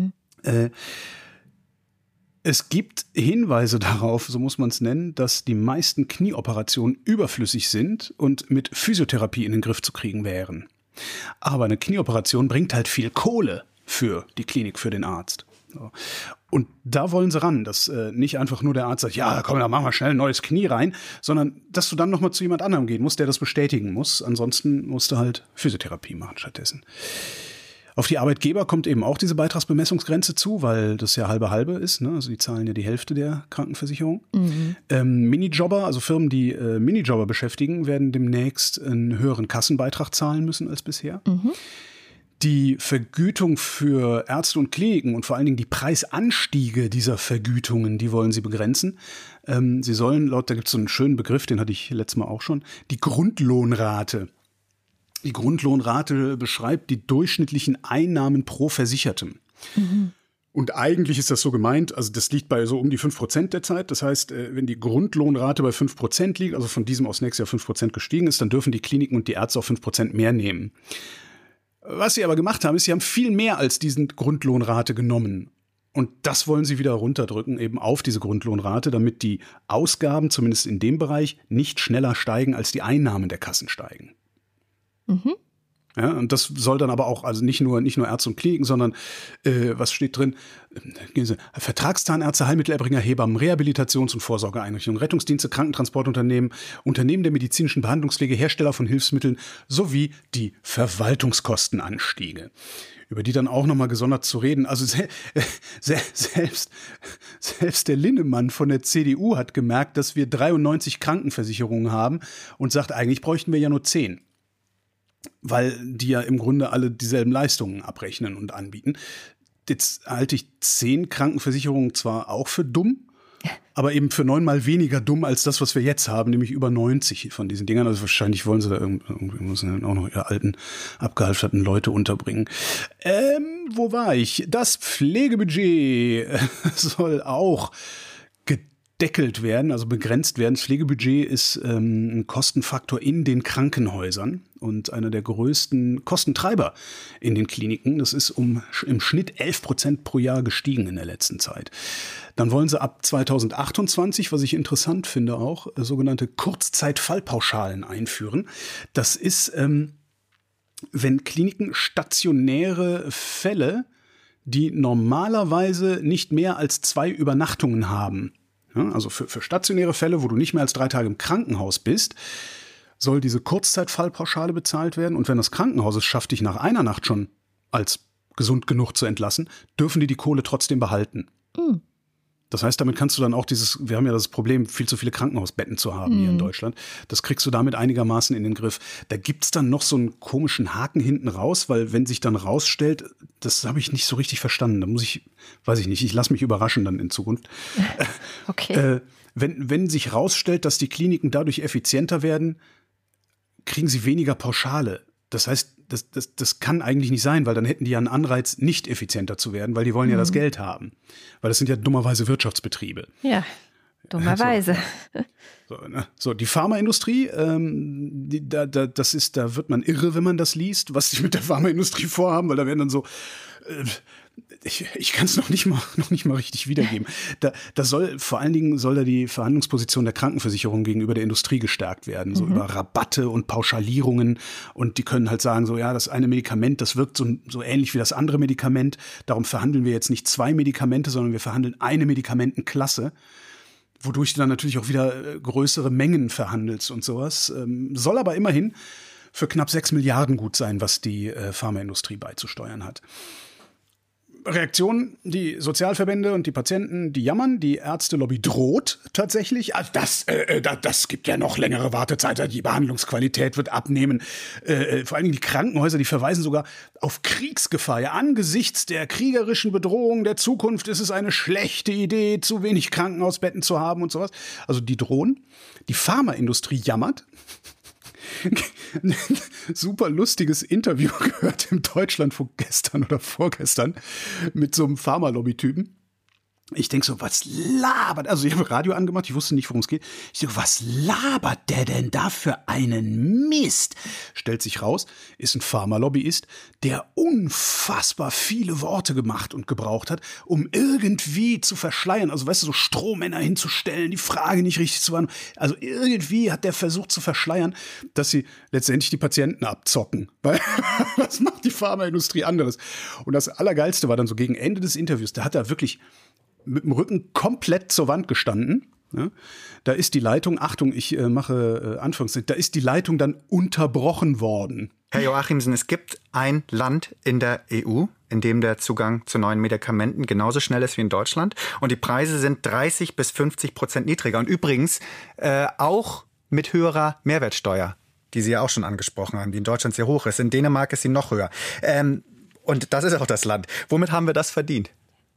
Es gibt Hinweise darauf, so muss man es nennen, dass die meisten Knieoperationen überflüssig sind und mit Physiotherapie in den Griff zu kriegen wären. Aber eine Knieoperation bringt halt viel Kohle für die Klinik, für den Arzt. So. Und da wollen sie ran, dass nicht einfach nur der Arzt sagt, ja, komm, da machen wir schnell ein neues Knie rein, sondern dass du dann nochmal zu jemand anderem gehen musst, der das bestätigen muss. Ansonsten musst du halt Physiotherapie machen stattdessen. Auf die Arbeitgeber kommt eben auch diese Beitragsbemessungsgrenze zu, weil das ja halbe ist. Ne? Also die zahlen ja die Hälfte der Krankenversicherung. Minijobber, also Firmen, die Minijobber beschäftigen, werden demnächst einen höheren Kassenbeitrag zahlen müssen als bisher. die Vergütung für Ärzte und Kliniken und vor allen Dingen die Preisanstiege dieser Vergütungen, die wollen sie begrenzen. Sie sollen, da gibt es so einen schönen Begriff, den hatte ich letztes Mal auch schon, die Grundlohnrate. Die Grundlohnrate beschreibt die durchschnittlichen Einnahmen pro Versichertem. Mhm. Und eigentlich ist das so gemeint, also das liegt bei so um die 5% derzeit. Das heißt, wenn die Grundlohnrate bei 5% liegt, also von diesem aus nächstes Jahr 5% gestiegen ist, dann dürfen die Kliniken und die Ärzte auch 5% mehr nehmen. Was sie aber gemacht haben, ist, sie haben viel mehr als diesen Grundlohnrate genommen. Und das wollen sie wieder runterdrücken, eben auf diese Grundlohnrate, damit die Ausgaben, zumindest in dem Bereich, nicht schneller steigen, als die Einnahmen der Kassen steigen. Mhm. Ja, und das soll dann aber auch, also nicht nur Ärzte und Kliniken, sondern was steht drin? Vertragszahnärzte, Heilmittelerbringer, Hebammen, Rehabilitations- und Vorsorgeeinrichtungen, Rettungsdienste, Krankentransportunternehmen, Unternehmen der medizinischen Behandlungspflege, Hersteller von Hilfsmitteln sowie die Verwaltungskostenanstiege, über die dann auch nochmal gesondert zu reden. Also selbst der Linnemann von der CDU hat gemerkt, dass wir 93 Krankenversicherungen haben und sagt, eigentlich bräuchten wir ja nur 10. Weil die ja im Grunde alle dieselben Leistungen abrechnen und anbieten. Jetzt halte ich 10 Krankenversicherungen zwar auch für dumm, aber eben für 9-mal weniger dumm als das, was wir jetzt haben, nämlich über 90 von diesen Dingern. Also wahrscheinlich wollen sie da irgendwie müssen auch noch ihre alten, abgehalfterten Leute unterbringen. Wo war ich? Das Pflegebudget soll auch gedeckelt werden, also begrenzt werden. Das Pflegebudget ist ein Kostenfaktor in den Krankenhäusern und einer der größten Kostentreiber in den Kliniken. Das ist im Schnitt 11% pro Jahr gestiegen in der letzten Zeit. Dann wollen sie ab 2028, was ich interessant finde auch, sogenannte Kurzzeitfallpauschalen einführen. Das ist, wenn Kliniken stationäre Fälle, die normalerweise nicht mehr als 2 Übernachtungen haben, also für stationäre Fälle, wo du nicht mehr als 3 Tage im Krankenhaus bist, soll diese Kurzzeitfallpauschale bezahlt werden. Und wenn das Krankenhaus es schafft, dich nach einer Nacht schon als gesund genug zu entlassen, dürfen die Kohle trotzdem behalten. Mhm. Das heißt, damit kannst du dann auch wir haben ja das Problem, viel zu viele Krankenhausbetten zu haben hier in Deutschland. Das kriegst du damit einigermaßen in den Griff. Da gibt's dann noch so einen komischen Haken hinten raus, weil wenn sich dann rausstellt, das habe ich nicht so richtig verstanden. Da weiß ich nicht, ich lasse mich überraschen dann in Zukunft. Okay. Wenn sich rausstellt, dass die Kliniken dadurch effizienter werden, kriegen sie weniger Pauschale. Das heißt, das kann eigentlich nicht sein, weil dann hätten die ja einen Anreiz, nicht effizienter zu werden, weil die wollen ja das Geld haben. Weil das sind ja dummerweise Wirtschaftsbetriebe. Ja, dummerweise. So, die Pharmaindustrie, da wird man irre, wenn man das liest, was die mit der Pharmaindustrie vorhaben, weil da werden dann so ich kann es noch nicht mal richtig wiedergeben. Vor allen Dingen soll da die Verhandlungsposition der Krankenversicherung gegenüber der Industrie gestärkt werden, so über Rabatte und Pauschalierungen, und die können halt sagen, so ja, das eine Medikament, das wirkt so ähnlich wie das andere Medikament, darum verhandeln wir jetzt nicht 2 Medikamente, sondern wir verhandeln eine Medikamentenklasse, wodurch du dann natürlich auch wieder größere Mengen verhandelst und sowas. Soll aber immerhin für knapp 6 Milliarden gut sein, was die Pharmaindustrie beizusteuern hat. Reaktion, die Sozialverbände und die Patienten, die jammern, die Ärztelobby droht tatsächlich. Also das gibt ja noch längere Wartezeit, die Behandlungsqualität wird abnehmen. Vor allen Dingen die Krankenhäuser, die verweisen sogar auf Kriegsgefahr. Ja, angesichts der kriegerischen Bedrohung der Zukunft ist es eine schlechte Idee, zu wenig Krankenhausbetten zu haben und sowas. Also die drohen. Die Pharmaindustrie jammert. Super lustiges Interview gehört im Deutschlandfunk gestern oder vorgestern mit so einem Pharmalobby-Typen. Ich denke so, was labert? Also ich habe Radio angemacht, ich wusste nicht, worum es geht. Ich denke, was labert der denn da für einen Mist? Stellt sich raus, ist ein Pharmalobbyist, der unfassbar viele Worte gemacht und gebraucht hat, um irgendwie zu verschleiern. Also weißt du, so Strohmänner hinzustellen, die Frage nicht richtig zu beantworten. Also irgendwie hat der versucht zu verschleiern, dass sie letztendlich die Patienten abzocken. Weil was macht die Pharmaindustrie anderes? Und das Allergeilste war dann so gegen Ende des Interviews, da hat er wirklich mit dem Rücken komplett zur Wand gestanden. Ja, da ist die Leitung, Achtung, ich mache Anführungszeichen, da ist die Leitung dann unterbrochen worden. Herr Joachimsen, es gibt ein Land in der EU, in dem der Zugang zu neuen Medikamenten genauso schnell ist wie in Deutschland. Und die Preise sind 30-50% niedriger. Und übrigens auch mit höherer Mehrwertsteuer, die Sie ja auch schon angesprochen haben, die in Deutschland sehr hoch ist. In Dänemark ist sie noch höher. Und das ist auch das Land. Womit haben wir das verdient?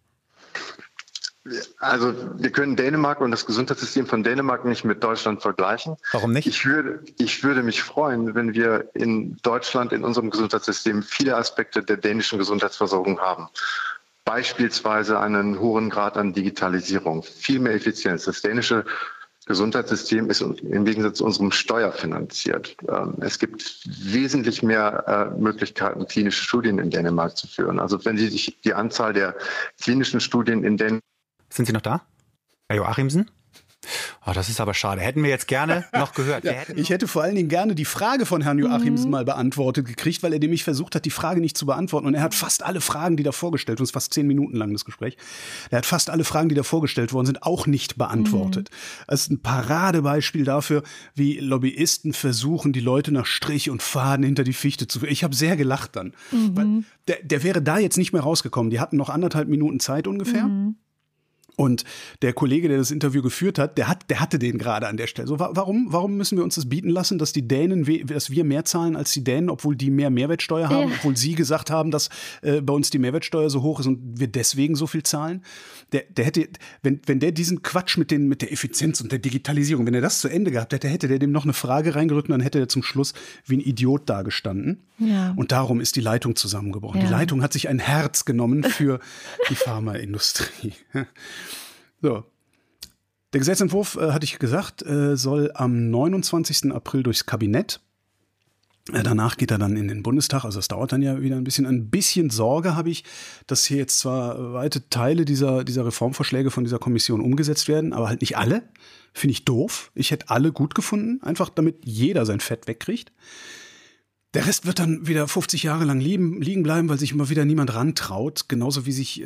Also wir können Dänemark und das Gesundheitssystem von Dänemark nicht mit Deutschland vergleichen. Warum nicht? Ich würde mich freuen, wenn wir in Deutschland in unserem Gesundheitssystem viele Aspekte der dänischen Gesundheitsversorgung haben. Beispielsweise einen hohen Grad an Digitalisierung, viel mehr Effizienz. Das dänische Gesundheitssystem ist im Gegensatz zu unserem steuerfinanziert. Es gibt wesentlich mehr Möglichkeiten, klinische Studien in Dänemark zu führen. Also wenn Sie sich die Anzahl der klinischen Studien in Dänemark... Sind Sie noch da? Herr Joachimsen? Oh, das ist aber schade. Hätten wir jetzt gerne noch gehört. Ja, ich hätte vor allen Dingen gerne die Frage von Herrn Joachimsen mal beantwortet gekriegt, weil er nämlich versucht hat, die Frage nicht zu beantworten. Und er hat fast alle Fragen, die da vorgestellt wurden, es ist fast 10 Minuten lang das Gespräch, er hat fast alle Fragen, die da vorgestellt worden sind, auch nicht beantwortet. Das ist ein Paradebeispiel dafür, wie Lobbyisten versuchen, die Leute nach Strich und Faden hinter die Fichte zu führen. Ich habe sehr gelacht dann. Weil der wäre da jetzt nicht mehr rausgekommen. Die hatten noch 1,5 Minuten Zeit ungefähr. Und der Kollege, der das Interview geführt hat, der hatte den gerade an der Stelle. So, warum müssen wir uns das bieten lassen, dass die Dänen, dass wir mehr zahlen als die Dänen, obwohl die mehr Mehrwertsteuer haben, obwohl sie gesagt haben, dass bei uns die Mehrwertsteuer so hoch ist und wir deswegen so viel zahlen? Der hätte, wenn der diesen Quatsch mit der Effizienz und der Digitalisierung, wenn er das zu Ende gehabt hätte, hätte der dem noch eine Frage reingerückt und dann hätte er zum Schluss wie ein Idiot dagestanden. Ja. Und darum ist die Leitung zusammengebrochen. Ja. Die Leitung hat sich ein Herz genommen für die Pharmaindustrie. So. Der Gesetzentwurf, hatte ich gesagt, soll am 29. April durchs Kabinett. Danach geht er dann in den Bundestag, also das dauert dann ja wieder ein bisschen. Ein bisschen Sorge habe ich, dass hier jetzt zwar weite Teile dieser Reformvorschläge von dieser Kommission umgesetzt werden, aber halt nicht alle. Finde ich doof. Ich hätte alle gut gefunden, einfach damit jeder sein Fett wegkriegt. Der Rest wird dann wieder 50 Jahre lang liegen bleiben, weil sich immer wieder niemand rantraut. Genauso wie sich,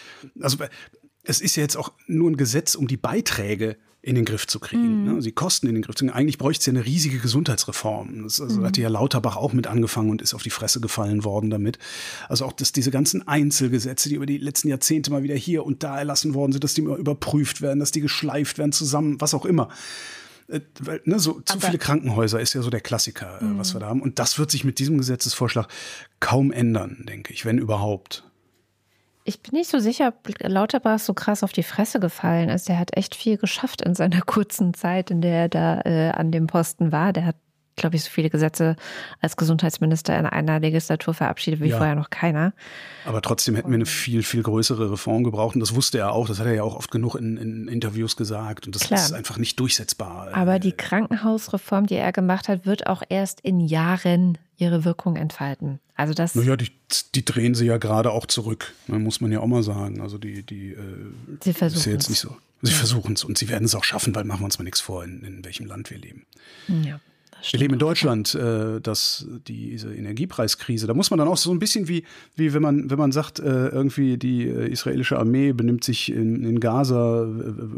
es ist ja jetzt auch nur ein Gesetz, um die Beiträge in den Griff zu kriegen, ne? Die Kosten in den Griff zu kriegen. Eigentlich bräuchte es ja eine riesige Gesundheitsreform. Das hatte ja Lauterbach auch mit angefangen und ist auf die Fresse gefallen worden damit. Also auch, dass diese ganzen Einzelgesetze, die über die letzten Jahrzehnte mal wieder hier und da erlassen worden sind, dass die immer überprüft werden, dass die geschleift werden zusammen, was auch immer. Weil, zu viele Krankenhäuser ist ja so der Klassiker, was wir da haben. Und das wird sich mit diesem Gesetzesvorschlag kaum ändern, denke ich, wenn überhaupt. Ich bin nicht so sicher, ob Lauterbach so krass auf die Fresse gefallen ist. Der hat echt viel geschafft in seiner kurzen Zeit, in der er da an dem Posten war. Der hat, glaube ich, so viele Gesetze als Gesundheitsminister in einer Legislatur verabschiedet wie vorher noch keiner. Aber trotzdem hätten wir eine viel, viel größere Reform gebraucht. Und das wusste er auch. Das hat er ja auch oft genug in Interviews gesagt. Und das ist einfach nicht durchsetzbar. Aber die Krankenhausreform, die er gemacht hat, wird auch erst in Jahren ihre Wirkung entfalten. Also das. Naja, die drehen sie ja gerade auch zurück, muss man ja auch mal sagen. Also sie versuchen es. Ja jetzt nicht so. Sie versuchen es und sie werden es auch schaffen, weil machen wir uns mal nichts vor, in welchem Land wir leben. Ja. Wir leben in Deutschland, diese Energiepreiskrise, da muss man dann auch so ein bisschen wie wenn man sagt, irgendwie die israelische Armee benimmt sich in Gaza,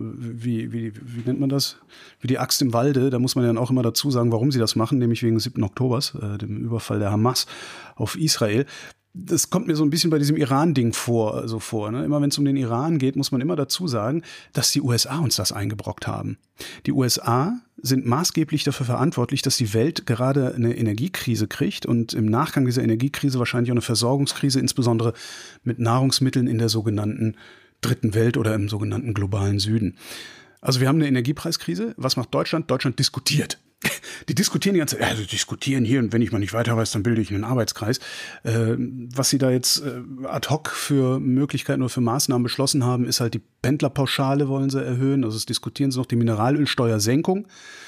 wie nennt man das? Wie die Axt im Walde, da muss man ja dann auch immer dazu sagen, warum sie das machen, nämlich wegen des 7. Oktobers, dem Überfall der Hamas auf Israel. Das kommt mir so ein bisschen bei diesem Iran-Ding vor. Ne? Immer wenn es um den Iran geht, muss man immer dazu sagen, dass die USA uns das eingebrockt haben. Die USA sind maßgeblich dafür verantwortlich, dass die Welt gerade eine Energiekrise kriegt und im Nachgang dieser Energiekrise wahrscheinlich auch eine Versorgungskrise, insbesondere mit Nahrungsmitteln in der sogenannten Dritten Welt oder im sogenannten globalen Süden. Also wir haben eine Energiepreiskrise. Was macht Deutschland? Deutschland diskutiert. Die diskutieren die ganze Zeit, also diskutieren hier und wenn ich mal nicht weiter weiß, dann bilde ich einen Arbeitskreis. Was sie da jetzt ad hoc für Möglichkeiten oder für Maßnahmen beschlossen haben, ist halt die Pendlerpauschale wollen sie erhöhen. Also es diskutieren sie noch die Mineralölsteuersenkung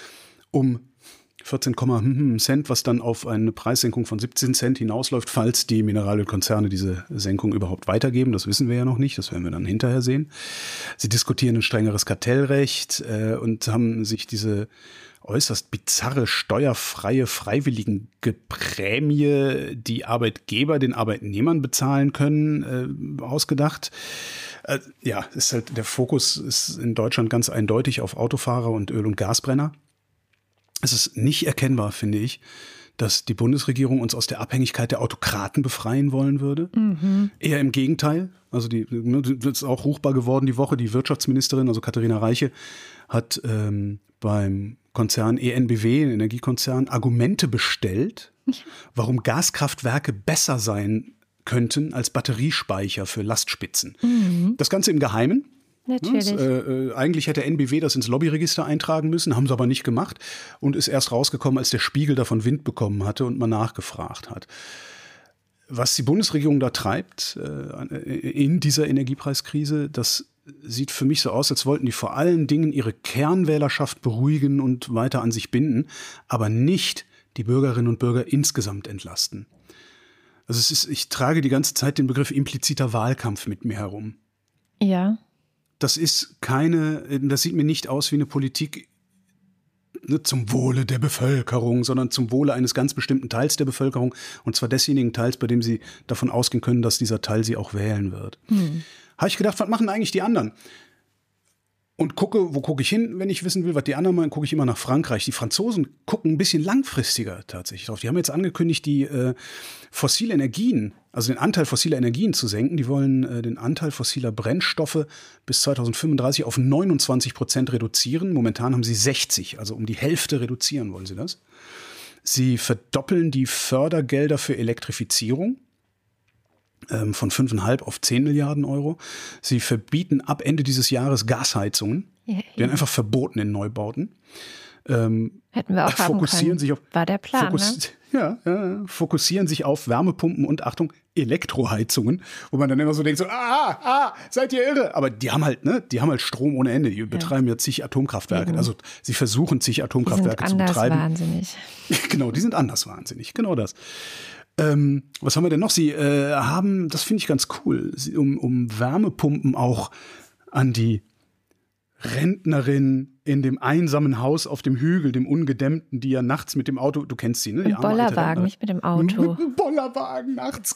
um 14, Cent, was dann auf eine Preissenkung von 17 Cent hinausläuft, falls die Mineralölkonzerne diese Senkung überhaupt weitergeben. Das wissen wir ja noch nicht, das werden wir dann hinterher sehen. Sie diskutieren ein strengeres Kartellrecht und haben sich diese äußerst bizarre steuerfreie Freiwilligenprämie, die Arbeitgeber den Arbeitnehmern bezahlen können, ausgedacht. Ist halt, der Fokus ist in Deutschland ganz eindeutig auf Autofahrer und Öl- und Gasbrenner. Es ist nicht erkennbar, finde ich, dass die Bundesregierung uns aus der Abhängigkeit der Autokraten befreien wollen würde. Eher im Gegenteil. Also das ist auch ruchbar geworden die Woche. Die Wirtschaftsministerin, also Katharina Reiche, hat beim Konzern EnBW, ein Energiekonzern, Argumente bestellt, warum Gaskraftwerke besser sein könnten als Batteriespeicher für Lastspitzen. Das Ganze im Geheimen. Natürlich. Eigentlich hätte NBW das ins Lobbyregister eintragen müssen, haben sie aber nicht gemacht und ist erst rausgekommen, als der Spiegel davon Wind bekommen hatte und man nachgefragt hat. Was die Bundesregierung da treibt in dieser Energiepreiskrise, das sieht für mich so aus, als wollten die vor allen Dingen ihre Kernwählerschaft beruhigen und weiter an sich binden, aber nicht die Bürgerinnen und Bürger insgesamt entlasten. Also ich trage die ganze Zeit den Begriff impliziter Wahlkampf mit mir herum. Ja. Das sieht mir nicht aus wie eine Politik zum Wohle der Bevölkerung, sondern zum Wohle eines ganz bestimmten Teils der Bevölkerung, und zwar desjenigen Teils, bei dem sie davon ausgehen können, dass dieser Teil sie auch wählen wird. Habe ich gedacht, was machen eigentlich die anderen? Und wo gucke ich hin, wenn ich wissen will, was die anderen machen, gucke ich immer nach Frankreich. Die Franzosen gucken ein bisschen langfristiger tatsächlich drauf. Die haben jetzt angekündigt, die fossile Energien, also den Anteil fossiler Energien zu senken. Die wollen den Anteil fossiler Brennstoffe bis 2035 auf 29% reduzieren. Momentan haben sie 60, also um die Hälfte reduzieren wollen sie das. Sie verdoppeln die Fördergelder für Elektrifizierung von 5,5 auf 10 Milliarden Euro. Sie verbieten ab Ende dieses Jahres Gasheizungen. Die werden einfach verboten in Neubauten. Hätten wir auch haben können. War der Plan, ne? Fokussieren sich auf Wärmepumpen und, Achtung, Elektroheizungen, wo man dann immer so denkt, seid ihr irre? Aber die haben halt Strom ohne Ende. Die betreiben ja zig Atomkraftwerke. Also sie versuchen zig Atomkraftwerke zu betreiben. Die sind anders wahnsinnig. Genau, die sind anders wahnsinnig. Genau das. Was haben wir denn noch? Sie haben, das finde ich ganz cool, um Wärmepumpen auch an die Rentnerin in dem einsamen Haus auf dem Hügel, dem ungedämmten, die ja nachts mit dem Auto, du kennst sie, ne? Im Bollerwagen, nicht mit dem Auto. Mit dem Bollerwagen nachts.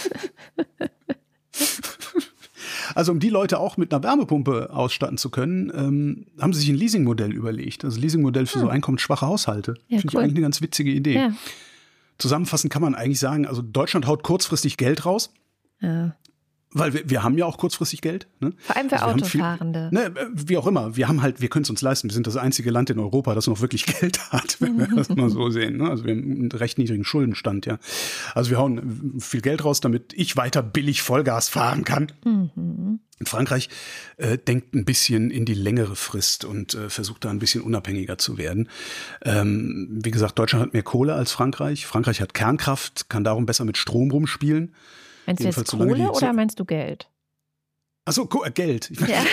Also um die Leute auch mit einer Wärmepumpe ausstatten zu können, haben sie sich ein Leasingmodell überlegt. Also Leasingmodell für so einkommensschwache Haushalte. Ja, finde ich eigentlich eine ganz witzige Idee. Ja. Zusammenfassend kann man eigentlich sagen, also Deutschland haut kurzfristig Geld raus. Ja. Weil wir haben ja auch kurzfristig Geld. Ne? Vor allem für Autofahrende. Wie auch immer. Wir können es uns leisten. Wir sind das einzige Land in Europa, das noch wirklich Geld hat, wenn wir das mal so sehen. Ne? Also wir haben einen recht niedrigen Schuldenstand, ja. Also wir hauen viel Geld raus, damit ich weiter billig Vollgas fahren kann. In Frankreich denkt ein bisschen in die längere Frist und versucht da ein bisschen unabhängiger zu werden. Wie gesagt, Deutschland hat mehr Kohle als Frankreich. Frankreich hat Kernkraft, kann darum besser mit Strom rumspielen. Meinst du jetzt Kohle oder meinst du Geld? Achso, Geld. Ja.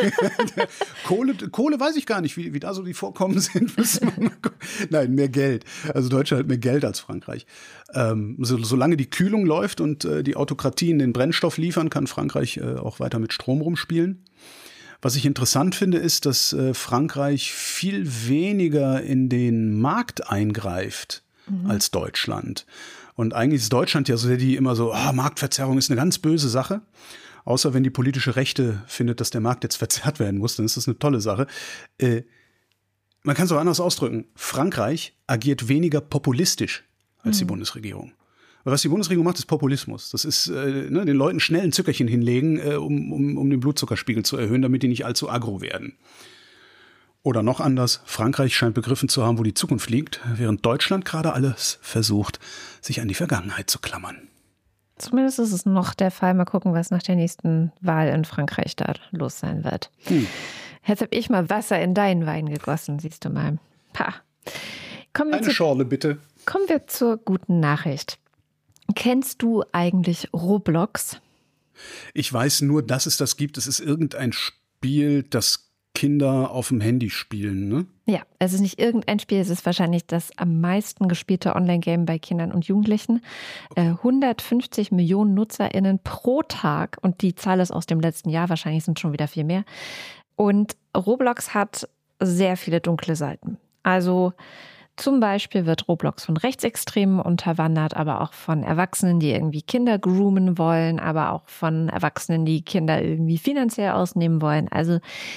Kohle weiß ich gar nicht, wie da so die Vorkommen sind. Nein, mehr Geld. Also Deutschland hat mehr Geld als Frankreich. Solange die Kühlung läuft und die Autokratien den Brennstoff liefern, kann Frankreich auch weiter mit Strom rumspielen. Was ich interessant finde, ist, dass Frankreich viel weniger in den Markt eingreift als Deutschland. Und eigentlich ist Deutschland ja so, die immer so, Marktverzerrung ist eine ganz böse Sache. Außer wenn die politische Rechte findet, dass der Markt jetzt verzerrt werden muss, dann ist das eine tolle Sache. Man kann es auch anders ausdrücken. Frankreich agiert weniger populistisch als die Bundesregierung. Weil was die Bundesregierung macht, ist Populismus. Das ist den Leuten schnell ein Zückerchen hinlegen, um den Blutzuckerspiegel zu erhöhen, damit die nicht allzu aggro werden. Oder noch anders, Frankreich scheint begriffen zu haben, wo die Zukunft liegt, während Deutschland gerade alles versucht, sich an die Vergangenheit zu klammern. Zumindest ist es noch der Fall. Mal gucken, was nach der nächsten Wahl in Frankreich da los sein wird. Jetzt habe ich mal Wasser in deinen Wein gegossen, siehst du mal. Eine Schorle, bitte. Kommen wir zur guten Nachricht. Kennst du eigentlich Roblox? Ich weiß nur, dass es das gibt. Es ist irgendein Spiel, das Kinder auf dem Handy spielen, ne? Ja, es ist nicht irgendein Spiel, es ist wahrscheinlich das am meisten gespielte Online-Game bei Kindern und Jugendlichen. 150 Millionen NutzerInnen pro Tag und die Zahl ist aus dem letzten Jahr, wahrscheinlich sind schon wieder viel mehr. Und Roblox hat sehr viele dunkle Seiten. Also zum Beispiel wird Roblox von Rechtsextremen unterwandert, aber auch von Erwachsenen, die irgendwie Kinder groomen wollen, aber auch von Erwachsenen, die Kinder irgendwie finanziell ausnehmen wollen. Also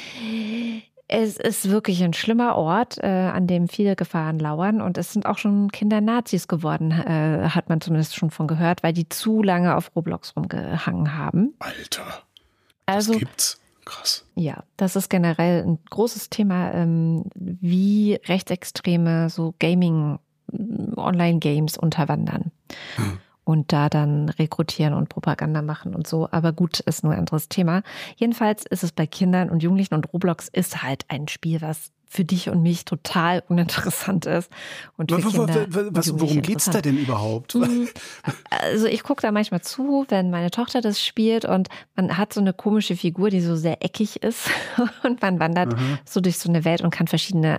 es ist wirklich ein schlimmer Ort, an dem viele Gefahren lauern. Und es sind auch schon Kinder Nazis geworden, hat man zumindest schon von gehört, weil die zu lange auf Roblox rumgehangen haben. Alter, das gibt's. Krass. Ja, das ist generell ein großes Thema, wie Rechtsextreme so Online-Games unterwandern. und da dann rekrutieren und Propaganda machen und so. Aber gut, ist nur ein anderes Thema. Jedenfalls ist es bei Kindern und Jugendlichen und Roblox ist halt ein Spiel, was für dich und mich total uninteressant ist. Und für worum geht's da denn überhaupt? Also ich gucke da manchmal zu, wenn meine Tochter das spielt und man hat so eine komische Figur, die so sehr eckig ist und man wandert so durch so eine Welt und kann verschiedene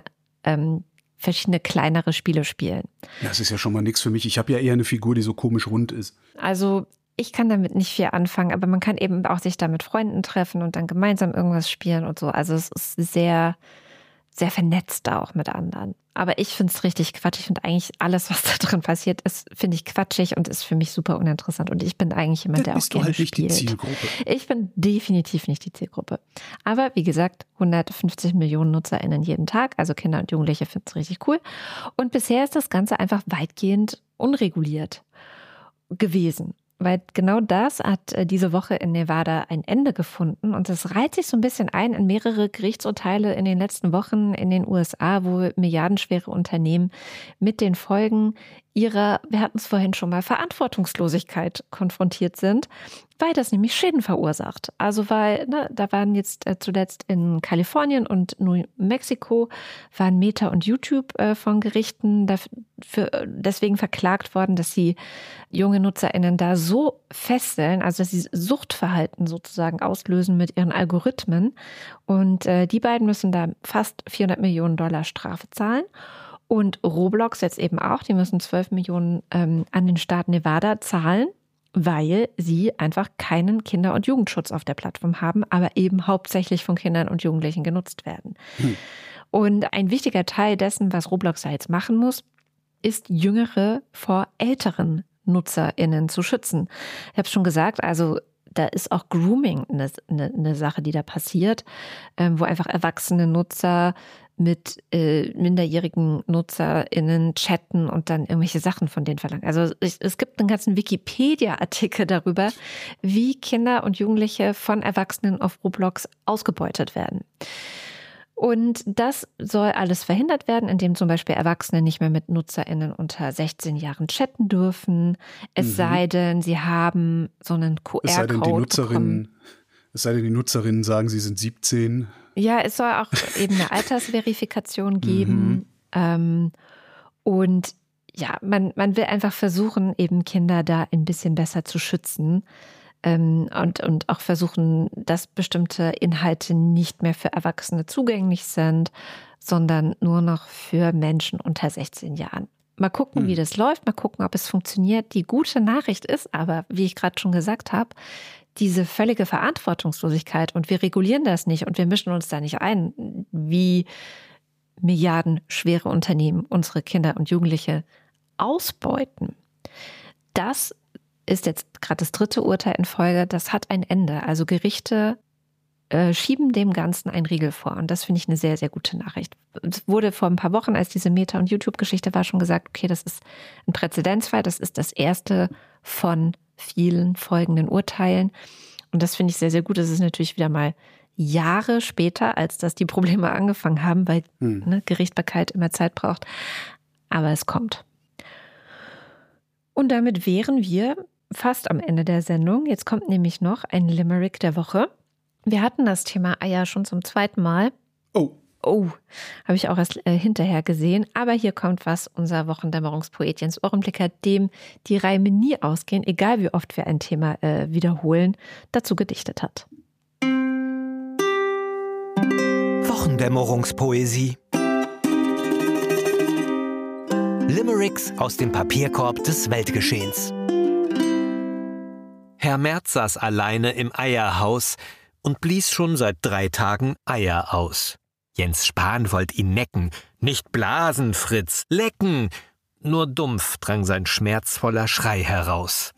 kleinere Spiele spielen. Ja, das ist ja schon mal nichts für mich. Ich habe ja eher eine Figur, die so komisch rund ist. Also ich kann damit nicht viel anfangen, aber man kann eben auch sich da mit Freunden treffen und dann gemeinsam irgendwas spielen und so. Also es ist sehr, sehr vernetzt auch mit anderen. Aber ich finde es richtig Quatsch. Ich finde eigentlich alles, was da drin passiert, finde ich quatschig und ist für mich super uninteressant. Und ich bin eigentlich jemand, der auch gerne spielt. Nicht die Zielgruppe. Ich bin definitiv nicht die Zielgruppe. Aber wie gesagt, 150 Millionen NutzerInnen jeden Tag, also Kinder und Jugendliche finden es richtig cool. Und bisher ist das Ganze einfach weitgehend unreguliert gewesen. Weil genau das hat diese Woche in Nevada ein Ende gefunden. Und das reiht sich so ein bisschen ein in mehrere Gerichtsurteile in den letzten Wochen in den USA, wo milliardenschwere Unternehmen mit den Folgen ihrer, wir hatten es vorhin schon mal, Verantwortungslosigkeit konfrontiert sind, weil das nämlich Schäden verursacht. Also weil, da waren jetzt zuletzt in Kalifornien und New Mexico waren Meta und YouTube von Gerichten deswegen verklagt worden, dass sie junge NutzerInnen da so fesseln, also dass sie Suchtverhalten sozusagen auslösen mit ihren Algorithmen. Und die beiden müssen da fast $400 Millionen Strafe zahlen. Und Roblox jetzt eben auch, die müssen 12 Millionen an den Staat Nevada zahlen, weil sie einfach keinen Kinder- und Jugendschutz auf der Plattform haben, aber eben hauptsächlich von Kindern und Jugendlichen genutzt werden. Und ein wichtiger Teil dessen, was Roblox da jetzt machen muss, ist Jüngere vor älteren NutzerInnen zu schützen. Ich habe es schon gesagt, also da ist auch Grooming eine Sache, die da passiert, wo einfach erwachsene Nutzer mit minderjährigen NutzerInnen chatten und dann irgendwelche Sachen von denen verlangen. Also es gibt einen ganzen Wikipedia-Artikel darüber, wie Kinder und Jugendliche von Erwachsenen auf Roblox ausgebeutet werden. Und das soll alles verhindert werden, indem zum Beispiel Erwachsene nicht mehr mit NutzerInnen unter 16 Jahren chatten dürfen, es sei denn, sie haben so einen QR-Code bekommen. Es sei denn, die Nutzerinnen sagen, sie sind 17. Ja, es soll auch eben eine Altersverifikation geben. Und ja, man will einfach versuchen, eben Kinder da ein bisschen besser zu schützen. Und auch versuchen, dass bestimmte Inhalte nicht mehr für Erwachsene zugänglich sind, sondern nur noch für Menschen unter 16 Jahren. Mal gucken, wie das läuft, mal gucken, ob es funktioniert. Die gute Nachricht ist aber, wie ich gerade schon gesagt habe, diese völlige Verantwortungslosigkeit und wir regulieren das nicht und wir mischen uns da nicht ein, wie milliardenschwere Unternehmen unsere Kinder und Jugendliche ausbeuten. Das ist jetzt gerade das 3. Urteil in Folge, das hat ein Ende. Also Gerichte schieben dem Ganzen einen Riegel vor. Und das finde ich eine sehr, sehr gute Nachricht. Es wurde vor ein paar Wochen, als diese Meta- und YouTube-Geschichte war, schon gesagt, okay, das ist ein Präzedenzfall, das ist das erste von vielen folgenden Urteilen. Und das finde ich sehr, sehr gut. Das ist natürlich wieder mal Jahre später, als dass die Probleme angefangen haben, weil Gerichtsbarkeit immer Zeit braucht. Aber es kommt. Und damit wären wir fast am Ende der Sendung. Jetzt kommt nämlich noch ein Limerick der Woche. Wir hatten das Thema Eier schon zum 2. Mal. Oh, habe ich auch erst hinterher gesehen. Aber hier kommt was, unser Wochendämmerungspoet Jens Ohrenblicker, dem die Reime nie ausgehen, egal wie oft wir ein Thema wiederholen, dazu gedichtet hat. Wochendämmerungspoesie. Limericks aus dem Papierkorb des Weltgeschehens. Herr Merz saß alleine im Eierhaus und blies schon seit 3 Tagen Eier aus. Jens Spahn wollte ihn necken. Nicht blasen, Fritz, lecken! Nur dumpf drang sein schmerzvoller Schrei heraus.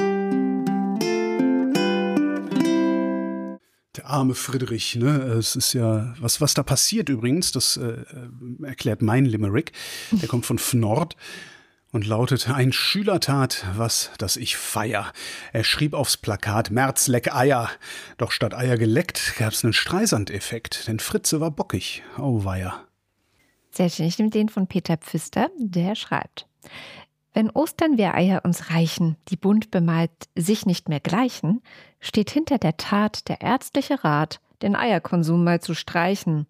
Der arme Friedrich, ne? Es ist ja, was da passiert übrigens, das erklärt mein Limerick. Der kommt von Fnord und lautet: Ein Schüler tat, was, dass ich feier. Er schrieb aufs Plakat: Merz leck Eier. Doch statt Eier geleckt, gab's einen Streisand-Effekt, denn Fritze war bockig. Auweia. Sehr schön, ich nehme den von Peter Pfister, der schreibt: Wenn Ostern wir Eier uns reichen, die bunt bemalt sich nicht mehr gleichen, steht hinter der Tat der ärztliche Rat, den Eierkonsum mal zu streichen.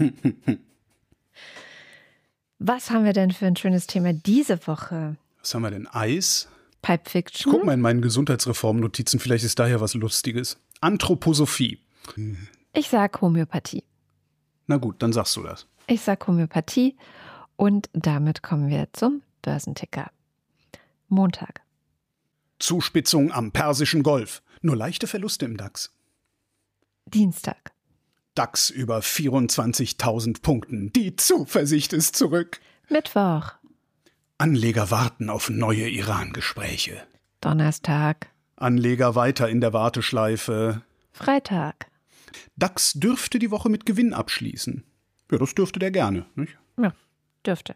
Was haben wir denn für ein schönes Thema diese Woche? Was haben wir denn? Eis? Pulp Fiction? Guck mal in meinen Gesundheitsreformnotizen, vielleicht ist daher was Lustiges. Anthroposophie. Ich sag Homöopathie. Na gut, dann sagst du das. Ich sag Homöopathie und damit kommen wir zum Börsenticker. Montag. Zuspitzung am Persischen Golf. Nur leichte Verluste im DAX. Dienstag. DAX über 24.000 Punkten. Die Zuversicht ist zurück. Mittwoch. Anleger warten auf neue Iran-Gespräche. Donnerstag. Anleger weiter in der Warteschleife. Freitag. DAX dürfte die Woche mit Gewinn abschließen. Ja, das dürfte der gerne, nicht? Ja, dürfte.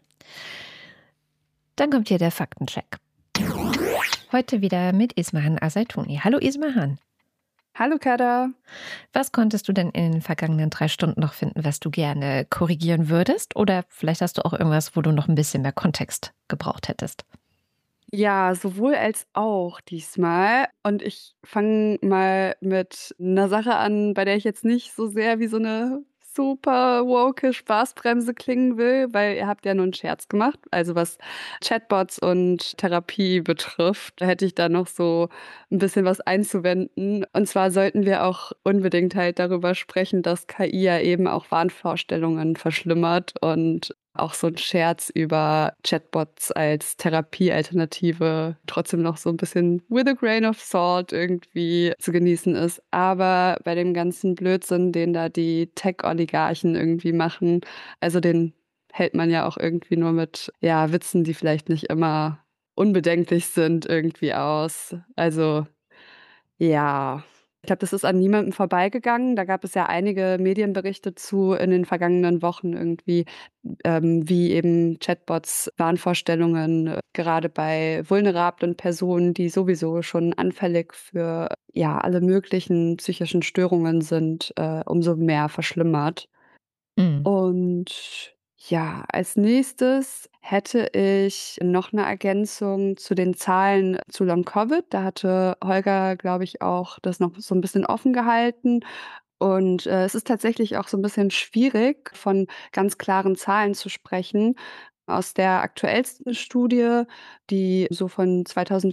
Dann kommt hier der Faktencheck. Heute wieder mit Ismahan Asaitouni. Hallo Ismahan. Hallo Kada. Was konntest du denn in den vergangenen 3 Stunden noch finden, was du gerne korrigieren würdest? Oder vielleicht hast du auch irgendwas, wo du noch ein bisschen mehr Kontext gebraucht hättest? Ja, sowohl als auch diesmal. Und ich fange mal mit einer Sache an, bei der ich jetzt nicht so sehr wie so eine super woke Spaßbremse klingen will, weil ihr habt ja nur einen Scherz gemacht. Also was Chatbots und Therapie betrifft, da hätte ich da noch so ein bisschen was einzuwenden. Und zwar sollten wir auch unbedingt halt darüber sprechen, dass KI ja eben auch Wahnvorstellungen verschlimmert und auch so ein Scherz über Chatbots als Therapiealternative trotzdem noch so ein bisschen with a grain of salt irgendwie zu genießen ist. Aber bei dem ganzen Blödsinn, den da die Tech-Oligarchen irgendwie machen, also den hält man ja auch irgendwie nur mit Witzen, die vielleicht nicht immer unbedenklich sind, irgendwie aus. Also ja. Ich glaube, das ist an niemandem vorbeigegangen. Da gab es ja einige Medienberichte zu in den vergangenen Wochen irgendwie, wie eben Chatbots Wahnvorstellungen gerade bei vulnerablen Personen, die sowieso schon anfällig für alle möglichen psychischen Störungen sind, umso mehr verschlimmert. Und ja, als nächstes hätte ich noch eine Ergänzung zu den Zahlen zu Long-Covid. Da hatte Holger, glaube ich, auch das noch so ein bisschen offen gehalten. Und es ist tatsächlich auch so ein bisschen schwierig, von ganz klaren Zahlen zu sprechen. Aus der aktuellsten Studie, die so von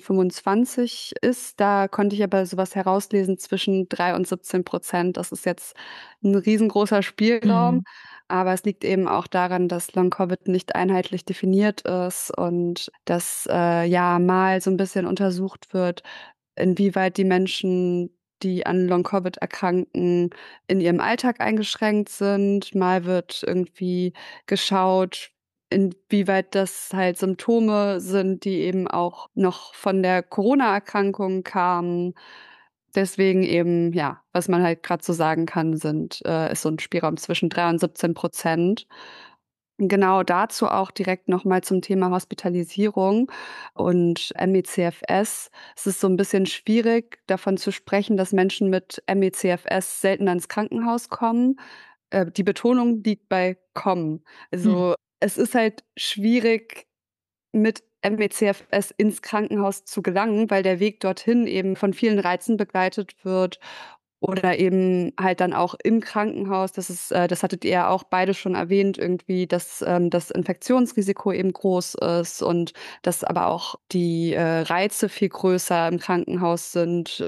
2025 ist, da konnte ich aber sowas herauslesen zwischen 3 und 17%. Das ist jetzt ein riesengroßer Spielraum. Aber es liegt eben auch daran, dass Long-Covid nicht einheitlich definiert ist und dass mal so ein bisschen untersucht wird, inwieweit die Menschen, die an Long-Covid erkranken, in ihrem Alltag eingeschränkt sind. Mal wird irgendwie geschaut, inwieweit das halt Symptome sind, die eben auch noch von der Corona-Erkrankung kamen. Deswegen eben, was man halt gerade so sagen kann, ist so ein Spielraum zwischen 3 und 17%. Genau dazu auch direkt nochmal zum Thema Hospitalisierung und ME/CFS. Es ist so ein bisschen schwierig, davon zu sprechen, dass Menschen mit ME/CFS seltener ins Krankenhaus kommen. Die Betonung liegt bei kommen. Also es ist halt schwierig, mit ME/CFS ins Krankenhaus zu gelangen, weil der Weg dorthin eben von vielen Reizen begleitet wird oder eben halt dann auch im Krankenhaus. Das hattet ihr ja auch beide schon erwähnt, irgendwie, dass das Infektionsrisiko eben groß ist und dass aber auch die Reize viel größer im Krankenhaus sind.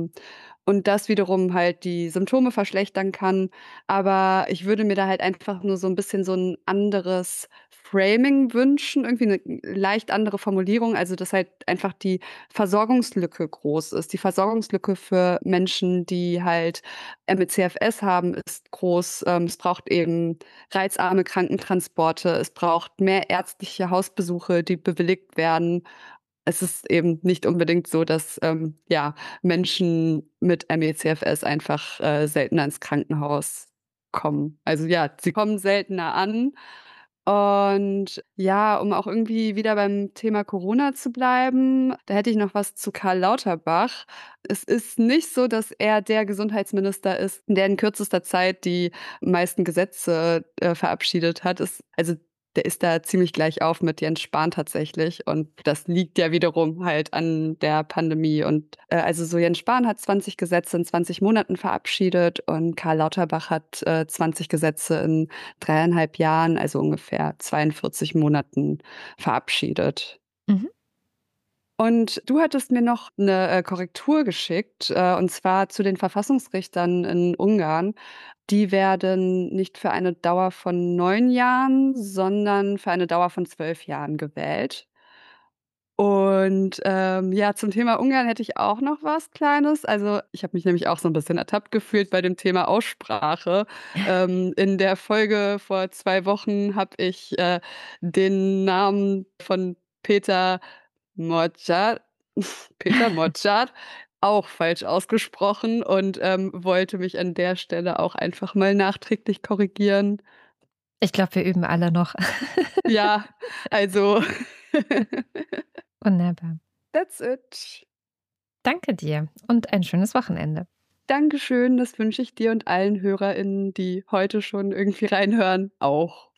Und das wiederum halt die Symptome verschlechtern kann. Aber ich würde mir da halt einfach nur so ein bisschen so ein anderes Framing wünschen, irgendwie eine leicht andere Formulierung, also dass halt einfach die Versorgungslücke groß ist. Die Versorgungslücke für Menschen, die halt ME/CFS haben, ist groß. Es braucht eben reizarme Krankentransporte. Es braucht mehr ärztliche Hausbesuche, die bewilligt werden. Es ist eben nicht unbedingt so, dass Menschen mit ME/CFS einfach seltener ins Krankenhaus kommen. Also sie kommen seltener an. Und um auch irgendwie wieder beim Thema Corona zu bleiben, da hätte ich noch was zu Karl Lauterbach. Es ist nicht so, dass er der Gesundheitsminister ist, der in kürzester Zeit die meisten Gesetze verabschiedet hat. Also der ist da ziemlich gleich auf mit Jens Spahn tatsächlich. Und das liegt ja wiederum halt an der Pandemie. Und also so Jens Spahn hat 20 Gesetze in 20 Monaten verabschiedet und Karl Lauterbach hat 20 Gesetze in 3,5 Jahren, also ungefähr 42 Monaten verabschiedet. Mhm. Und du hattest mir noch eine Korrektur geschickt, und zwar zu den Verfassungsrichtern in Ungarn. Die werden nicht für eine Dauer von 9 Jahren, sondern für eine Dauer von 12 Jahren gewählt. Und ja, zum Thema Ungarn hätte ich auch noch was Kleines. Also ich habe mich nämlich auch so ein bisschen ertappt gefühlt bei dem Thema Aussprache. In der Folge vor 2 Wochen habe ich den Namen von Peter Modjad auch falsch ausgesprochen und wollte mich an der Stelle auch einfach mal nachträglich korrigieren. Ich glaube, wir üben alle noch. Ja, also Wunderbar. that's it. Danke dir und ein schönes Wochenende. Dankeschön, das wünsche ich dir und allen HörerInnen, die heute schon irgendwie reinhören, auch.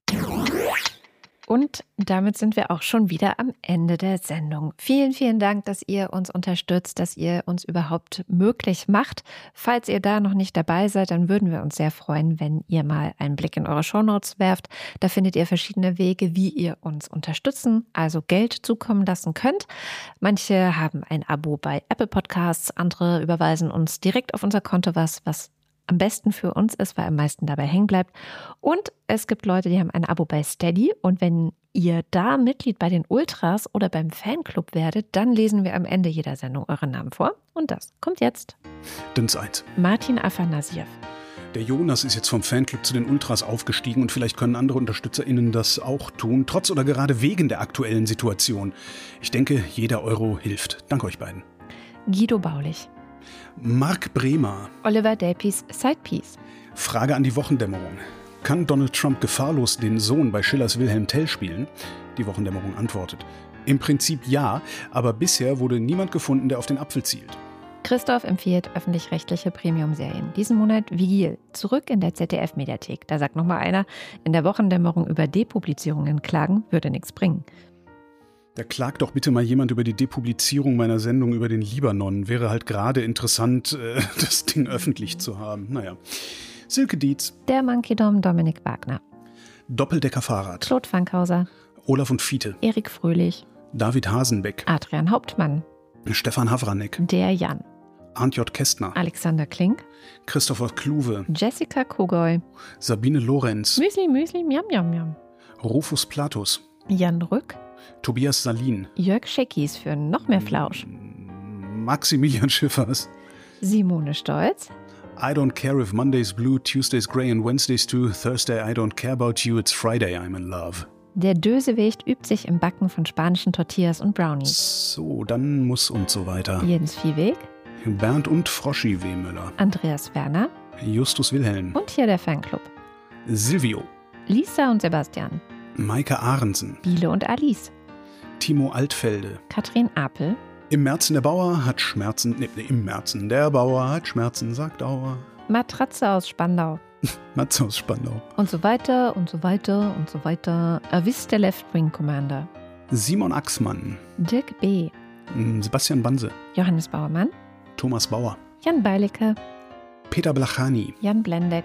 Und damit sind wir auch schon wieder am Ende der Sendung. Vielen, vielen Dank, dass ihr uns unterstützt, dass ihr uns überhaupt möglich macht. Falls ihr da noch nicht dabei seid, dann würden wir uns sehr freuen, wenn ihr mal einen Blick in eure Shownotes werft. Da findet ihr verschiedene Wege, wie ihr uns unterstützen, also Geld zukommen lassen könnt. Manche haben ein Abo bei Apple Podcasts, andere überweisen uns direkt auf unser Konto was am besten für uns ist, weil am meisten dabei hängen bleibt. Und es gibt Leute, die haben ein Abo bei Steady. Und wenn ihr da Mitglied bei den Ultras oder beim Fanclub werdet, dann lesen wir am Ende jeder Sendung euren Namen vor. Und das kommt jetzt. Dünns 1. Martin Afanasiev. Der Jonas ist jetzt vom Fanclub zu den Ultras aufgestiegen und vielleicht können andere UnterstützerInnen das auch tun, trotz oder gerade wegen der aktuellen Situation. Ich denke, jeder Euro hilft. Danke euch beiden. Guido Baulich. Marc Bremer. Oliver Delpis Sidepiece. Frage an die Wochendämmerung. Kann Donald Trump gefahrlos den Sohn bei Schillers Wilhelm Tell spielen? Die Wochendämmerung antwortet. Im Prinzip ja, aber bisher wurde niemand gefunden, der auf den Apfel zielt. Christoph empfiehlt öffentlich-rechtliche Premium-Serien. Diesen Monat Vigil, zurück in der ZDF-Mediathek. Da sagt nochmal einer, in der Wochendämmerung über Depublizierungen klagen würde nichts bringen. Da klagt doch bitte mal jemand über die Depublizierung meiner Sendung über den Libanon. Wäre halt gerade interessant, das Ding öffentlich zu haben. Naja. Silke Dietz. Der Monkey Dom Dominik Wagner. Doppeldecker-Fahrrad. Claude Fankhauser. Olaf und Fiete. Erik Fröhlich. David Hasenbeck. Adrian Hauptmann. Stefan Havranek. Der Jan. Arndt J. Kästner. Alexander Klink. Christopher Kluwe. Jessica Kogoy. Sabine Lorenz. Müsli, Müsli, Miam, Miam, Miam. Rufus Platus. Jan Rück. Tobias Salin. Jörg Scheckis für noch mehr Flausch. Maximilian Schiffers. Simone Stolz. I don't care if Monday's blue, Tuesday's grey and Wednesday's too. Thursday I don't care about you, it's Friday I'm in love. Der Dösewicht übt sich im Backen von spanischen Tortillas und Brownies. So, dann muss und so weiter. Jens Viehweg. Bernd und Froschi W. Müller. Andreas Werner. Justus Wilhelm. Und hier der Fanclub. Silvio. Lisa und Sebastian. Maike Ahrensen. Biele und Alice. Timo Altfelde. Katrin Apel. Im Märzen der Bauer hat Schmerzen. Im Märzen der Bauer hat Schmerzen, sagt Dauer. Matratze aus Spandau. Matze aus Spandau. Und so weiter und so weiter und so weiter. Erwisst der Left Wing Commander. Simon Axmann. Dirk B. Sebastian Banse. Johannes Bauermann. Thomas Bauer. Jan Beilicke. Peter Blachani. Jan Blendeck.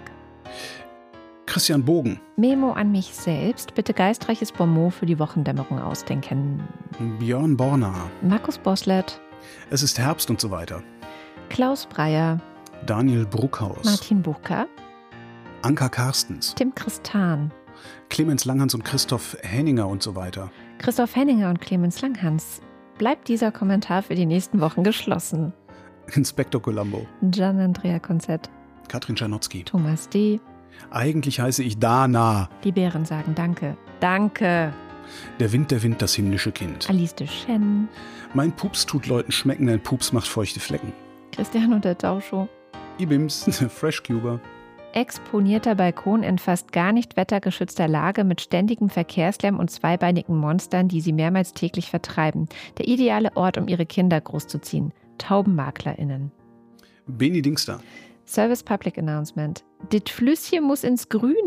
Christian Bogen. Memo an mich selbst. Bitte geistreiches Bonmot für die Wochendämmerung ausdenken. Björn Borner. Markus Boslett. Es ist Herbst und so weiter. Klaus Breyer. Daniel Bruckhaus. Martin Bucher. Anka Karstens. Tim Christan. Clemens Langhans und Christoph Henninger und so weiter. Christoph Henninger und Clemens Langhans. Bleibt dieser Kommentar für die nächsten Wochen geschlossen. Inspektor Columbo. Gian Andrea Konzett. Katrin Czarnocki. Thomas D. Eigentlich heiße ich Dana. Die Bären sagen Danke. Danke. Der Wind, das himmlische Kind. Alice de Chen. Mein Pups tut Leuten schmecken, dein Pups macht feuchte Flecken. Christian und der Tauscho. Ibims, Freshcuber. Exponierter Balkon in fast gar nicht wettergeschützter Lage mit ständigem Verkehrslärm und zweibeinigen Monstern, die sie mehrmals täglich vertreiben. Der ideale Ort, um ihre Kinder großzuziehen. TaubenmaklerInnen. Beni Dingster. Service Public Announcement. Dit Flüsschen muss ins Grüne.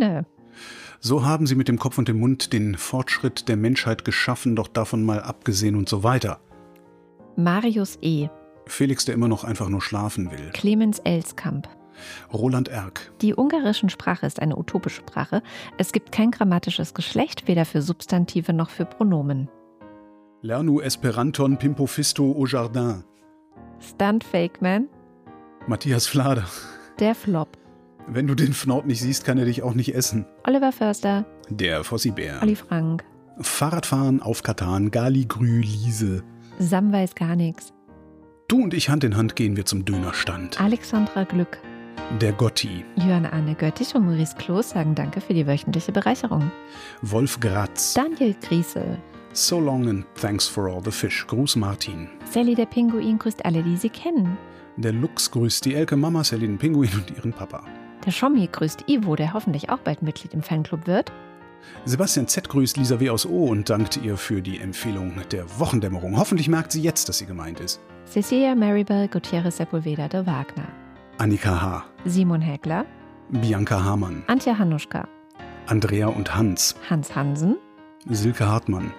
So haben sie mit dem Kopf und dem Mund den Fortschritt der Menschheit geschaffen, doch davon mal abgesehen und so weiter. Marius E. Felix, der immer noch einfach nur schlafen will. Clemens Elskamp. Roland Erck. Die ungarische Sprache ist eine utopische Sprache. Es gibt kein grammatisches Geschlecht, weder für Substantive noch für Pronomen. Lernu Esperanton Pimpofisto au Jardin. Stunt Fakeman. Matthias Flader. Der Flop. Wenn du den Fnord nicht siehst, kann er dich auch nicht essen. Oliver Förster. Der Fossibär. Olli Frank. Fahrradfahren auf Katan, Galigrü, Liese. Sam weiß gar nichts. Du und ich Hand in Hand gehen wir zum Dönerstand. Alexandra Glück. Der Gotti. Jörn Arne Göttich und Maurice Kloß sagen Danke für die wöchentliche Bereicherung. Wolf Gratz. Daniel Griesel. So long and thanks for all the fish. Gruß Martin. Sally der Pinguin grüßt alle, die sie kennen. Der Lux grüßt die Elke Mama, Sally den Pinguin und ihren Papa. Der Schommi grüßt Ivo, der hoffentlich auch bald Mitglied im Fanclub wird. Sebastian Z. grüßt Lisa W. aus O und dankt ihr für die Empfehlung der Wochendämmerung. Hoffentlich merkt sie jetzt, dass sie gemeint ist. Cecilia Maribel Gutierrez Sepulveda de Wagner. Annika H. Simon Hägler. Bianca Hamann. Antje Hanuschka. Andrea und Hans. Hans Hansen. Silke Hartmann.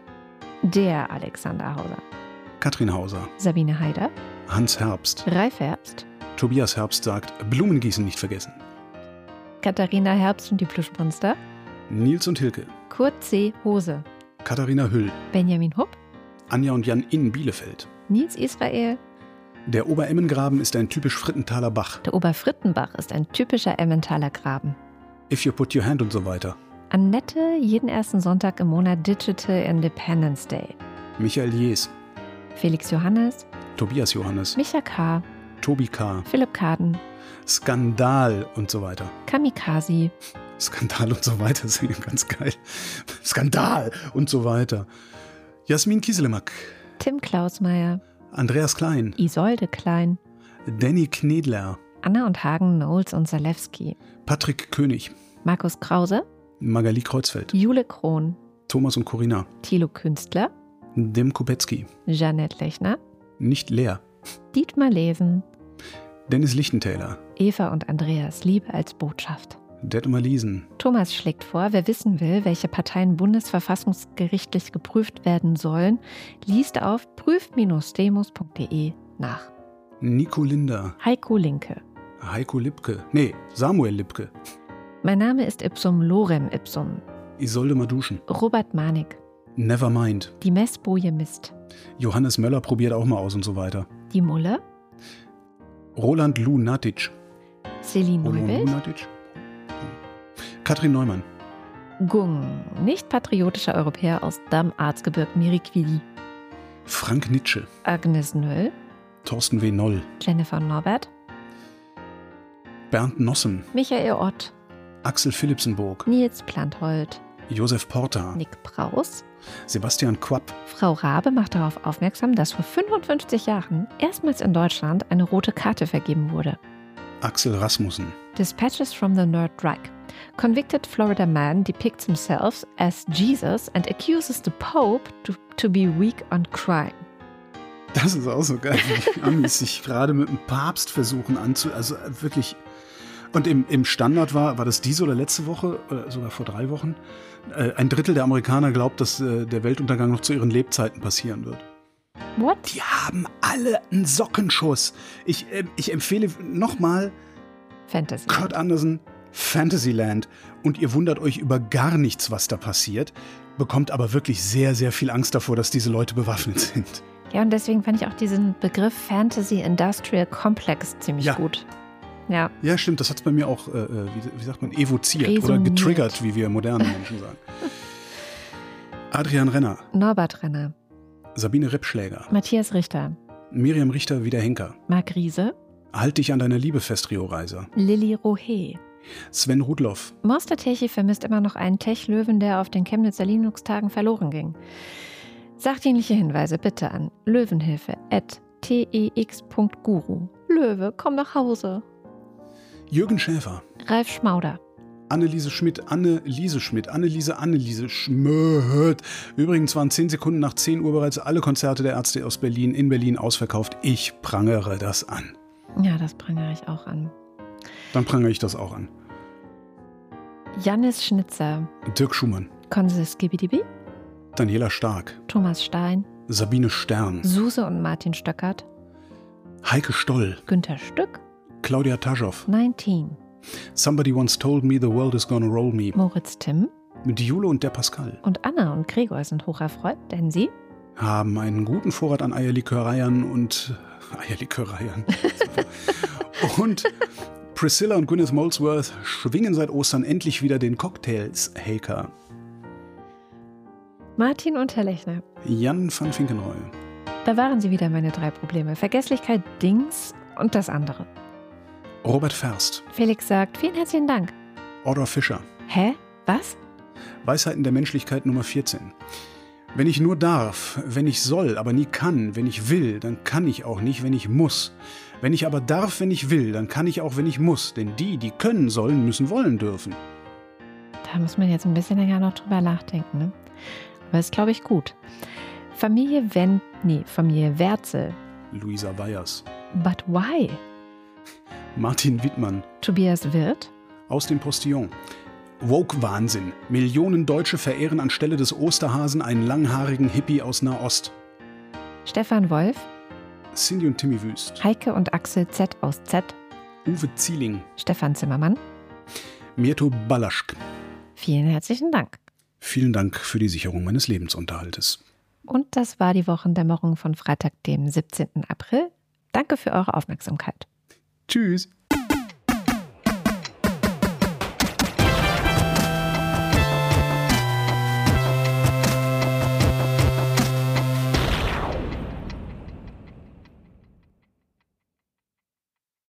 Der Alexander Hauser. Katrin Hauser. Sabine Haider. Hans Herbst. Ralf Herbst. Tobias Herbst sagt, Blumengießen nicht vergessen. Katharina Herbst und die Plüschmonster. Nils und Hilke. Kurt C. Hose. Katharina Hüll. Benjamin Hupp. Anja und Jan in Bielefeld. Nils Israel. Der Obeремmengraben ist ein typisch Frittenthaler Bach. Der Oberfrittenbach ist ein typischer Emmentaler Graben. If you put your hand und so weiter. Annette, jeden ersten Sonntag im Monat Digital Independence Day. Michael Jees. Felix Johannes. Tobias Johannes. Micha K. Tobi K. Philipp Kaden. Skandal und so weiter. Kamikaze. Skandal und so weiter, das ist ganz geil. Skandal und so weiter. Jasmin Kieselemak. Tim Klausmeier. Andreas Klein. Isolde Klein. Danny Knedler. Anna und Hagen, Knowles und Zalewski. Patrick König. Markus Krause. Magali Kreuzfeld. Jule Krohn. Thomas und Corinna. Thilo Künstler. Dem Kupetzky. Jeanette Lechner. Nicht leer. Dietmar Lesen. Dennis Lichtentäler. Eva und Andreas, Liebe als Botschaft. Detmar Liesen. Thomas schlägt vor, wer wissen will, welche Parteien bundesverfassungsgerichtlich geprüft werden sollen, liest auf prüf-demos.de nach. Nico Linder. Heiko Linke. Heiko Lipke. Nee, Samuel Lipke. Mein Name ist Ipsum Lorem Ipsum. Isolde Maduschen. Robert Manik. Nevermind. Die Messboje Mist. Johannes Möller probiert auch mal aus und so weiter. Die Mulle. Roland Lunatic. Celine Neuwelt. Katrin Neumann. Gung, nicht patriotischer Europäer aus Damm-Arzgebirg Miriquili. Frank Nitsche. Agnes Nöll. Thorsten W. Noll. Jennifer Norbert. Bernd Nossen. Michael Ott. Axel Philipsenburg. Nils Planthold. Josef Porta. Nick Praus. Sebastian Quapp. Frau Rabe macht darauf aufmerksam, dass vor 55 Jahren erstmals in Deutschland eine rote Karte vergeben wurde. Axel Rasmussen. Dispatches from the Nerd Reich. Convicted Florida man depicts himself as Jesus and accuses the Pope to be weak on crime. Das ist auch so geil, wie die Amis sich gerade mit dem Papst versuchen also wirklich. Und im Standard war das diese oder letzte Woche, oder sogar vor 3 Wochen, 1/3 der Amerikaner glaubt, dass der Weltuntergang noch zu ihren Lebzeiten passieren wird. What? Die haben alle einen Sockenschuss. Ich empfehle nochmal Fantasy. Kurt Anderson, Fantasyland. Und ihr wundert euch über gar nichts, was da passiert, bekommt aber wirklich sehr, sehr viel Angst davor, dass diese Leute bewaffnet sind. Ja, und deswegen fand ich auch diesen Begriff Fantasy Industrial Complex ziemlich gut. Ja. Ja, stimmt, das hat es bei mir auch, wie sagt man, evoziert Resoniert. Oder getriggert, wie wir moderne Menschen sagen. Adrian Renner. Norbert Renner. Sabine Rippschläger. Matthias Richter. Miriam Richter, wieder Henker. Marc Riese. Halt dich an deiner Liebe fest, Rio Reiser. Lilly Rohe. Sven Rudloff. Monster Techi vermisst immer noch einen Tech-Löwen, der auf den Chemnitzer Linux-Tagen verloren ging. Sachdienliche Hinweise bitte an löwenhilfe@tex.guru. Löwe, komm nach Hause. Jürgen Schäfer. Ralf Schmauder. Anneliese Schmidt. Anneliese Schmidt. Anneliese Schmidt. Übrigens waren 10 Sekunden nach 10 Uhr bereits alle Konzerte der Ärzte aus Berlin in Berlin ausverkauft. Ich prangere das an. Ja, das prangere ich auch an. Dann prangere ich das auch an. Jannis Schnitzer. Dirk Schumann. Konse Skibidibi. Daniela Stark. Thomas Stein. Sabine Stern. Suse und Martin Stöckert. Heike Stoll. Günther Stück. Claudia Taschow. 19. Somebody once told me the world is gonna roll me. Moritz Timm. Mit Jule und der Pascal. Und Anna und Gregor sind hocherfreut, denn sie haben einen guten Vorrat an Eierliköreiern und Eierliköreiern. Und Priscilla und Gwyneth Molesworth schwingen seit Ostern endlich wieder den Cocktails-Haker. Martin Unterlechner. Jan van Finkenroy. Da waren sie wieder, meine 3 Probleme. Vergesslichkeit, Dings und das andere. Robert Ferst. Felix sagt, vielen herzlichen Dank. Odor Fischer. Hä? Was? Weisheiten der Menschlichkeit Nummer 14. Wenn ich nur darf, wenn ich soll, aber nie kann, wenn ich will, dann kann ich auch nicht, wenn ich muss. Wenn ich aber darf, wenn ich will, dann kann ich auch, wenn ich muss. Denn die können sollen, müssen wollen dürfen. Da muss man jetzt ein bisschen länger noch drüber nachdenken, ne? Aber ist, glaube ich, gut. Familie Werzel. Luisa Weyers. But why? Martin Wittmann. Tobias Wirth. Aus dem Postillon. Woke-Wahnsinn. Millionen Deutsche verehren anstelle des Osterhasen einen langhaarigen Hippie aus Nahost. Stefan Wolf. Cindy und Timmy Wüst. Heike und Axel Z aus Z. Uwe Zieling. Stefan Zimmermann. Mirto Balaschk. Vielen herzlichen Dank. Vielen Dank für die Sicherung meines Lebensunterhaltes. Und das war die Wochendämmerung von Freitag, dem 17. April. Danke für eure Aufmerksamkeit. Tschüss.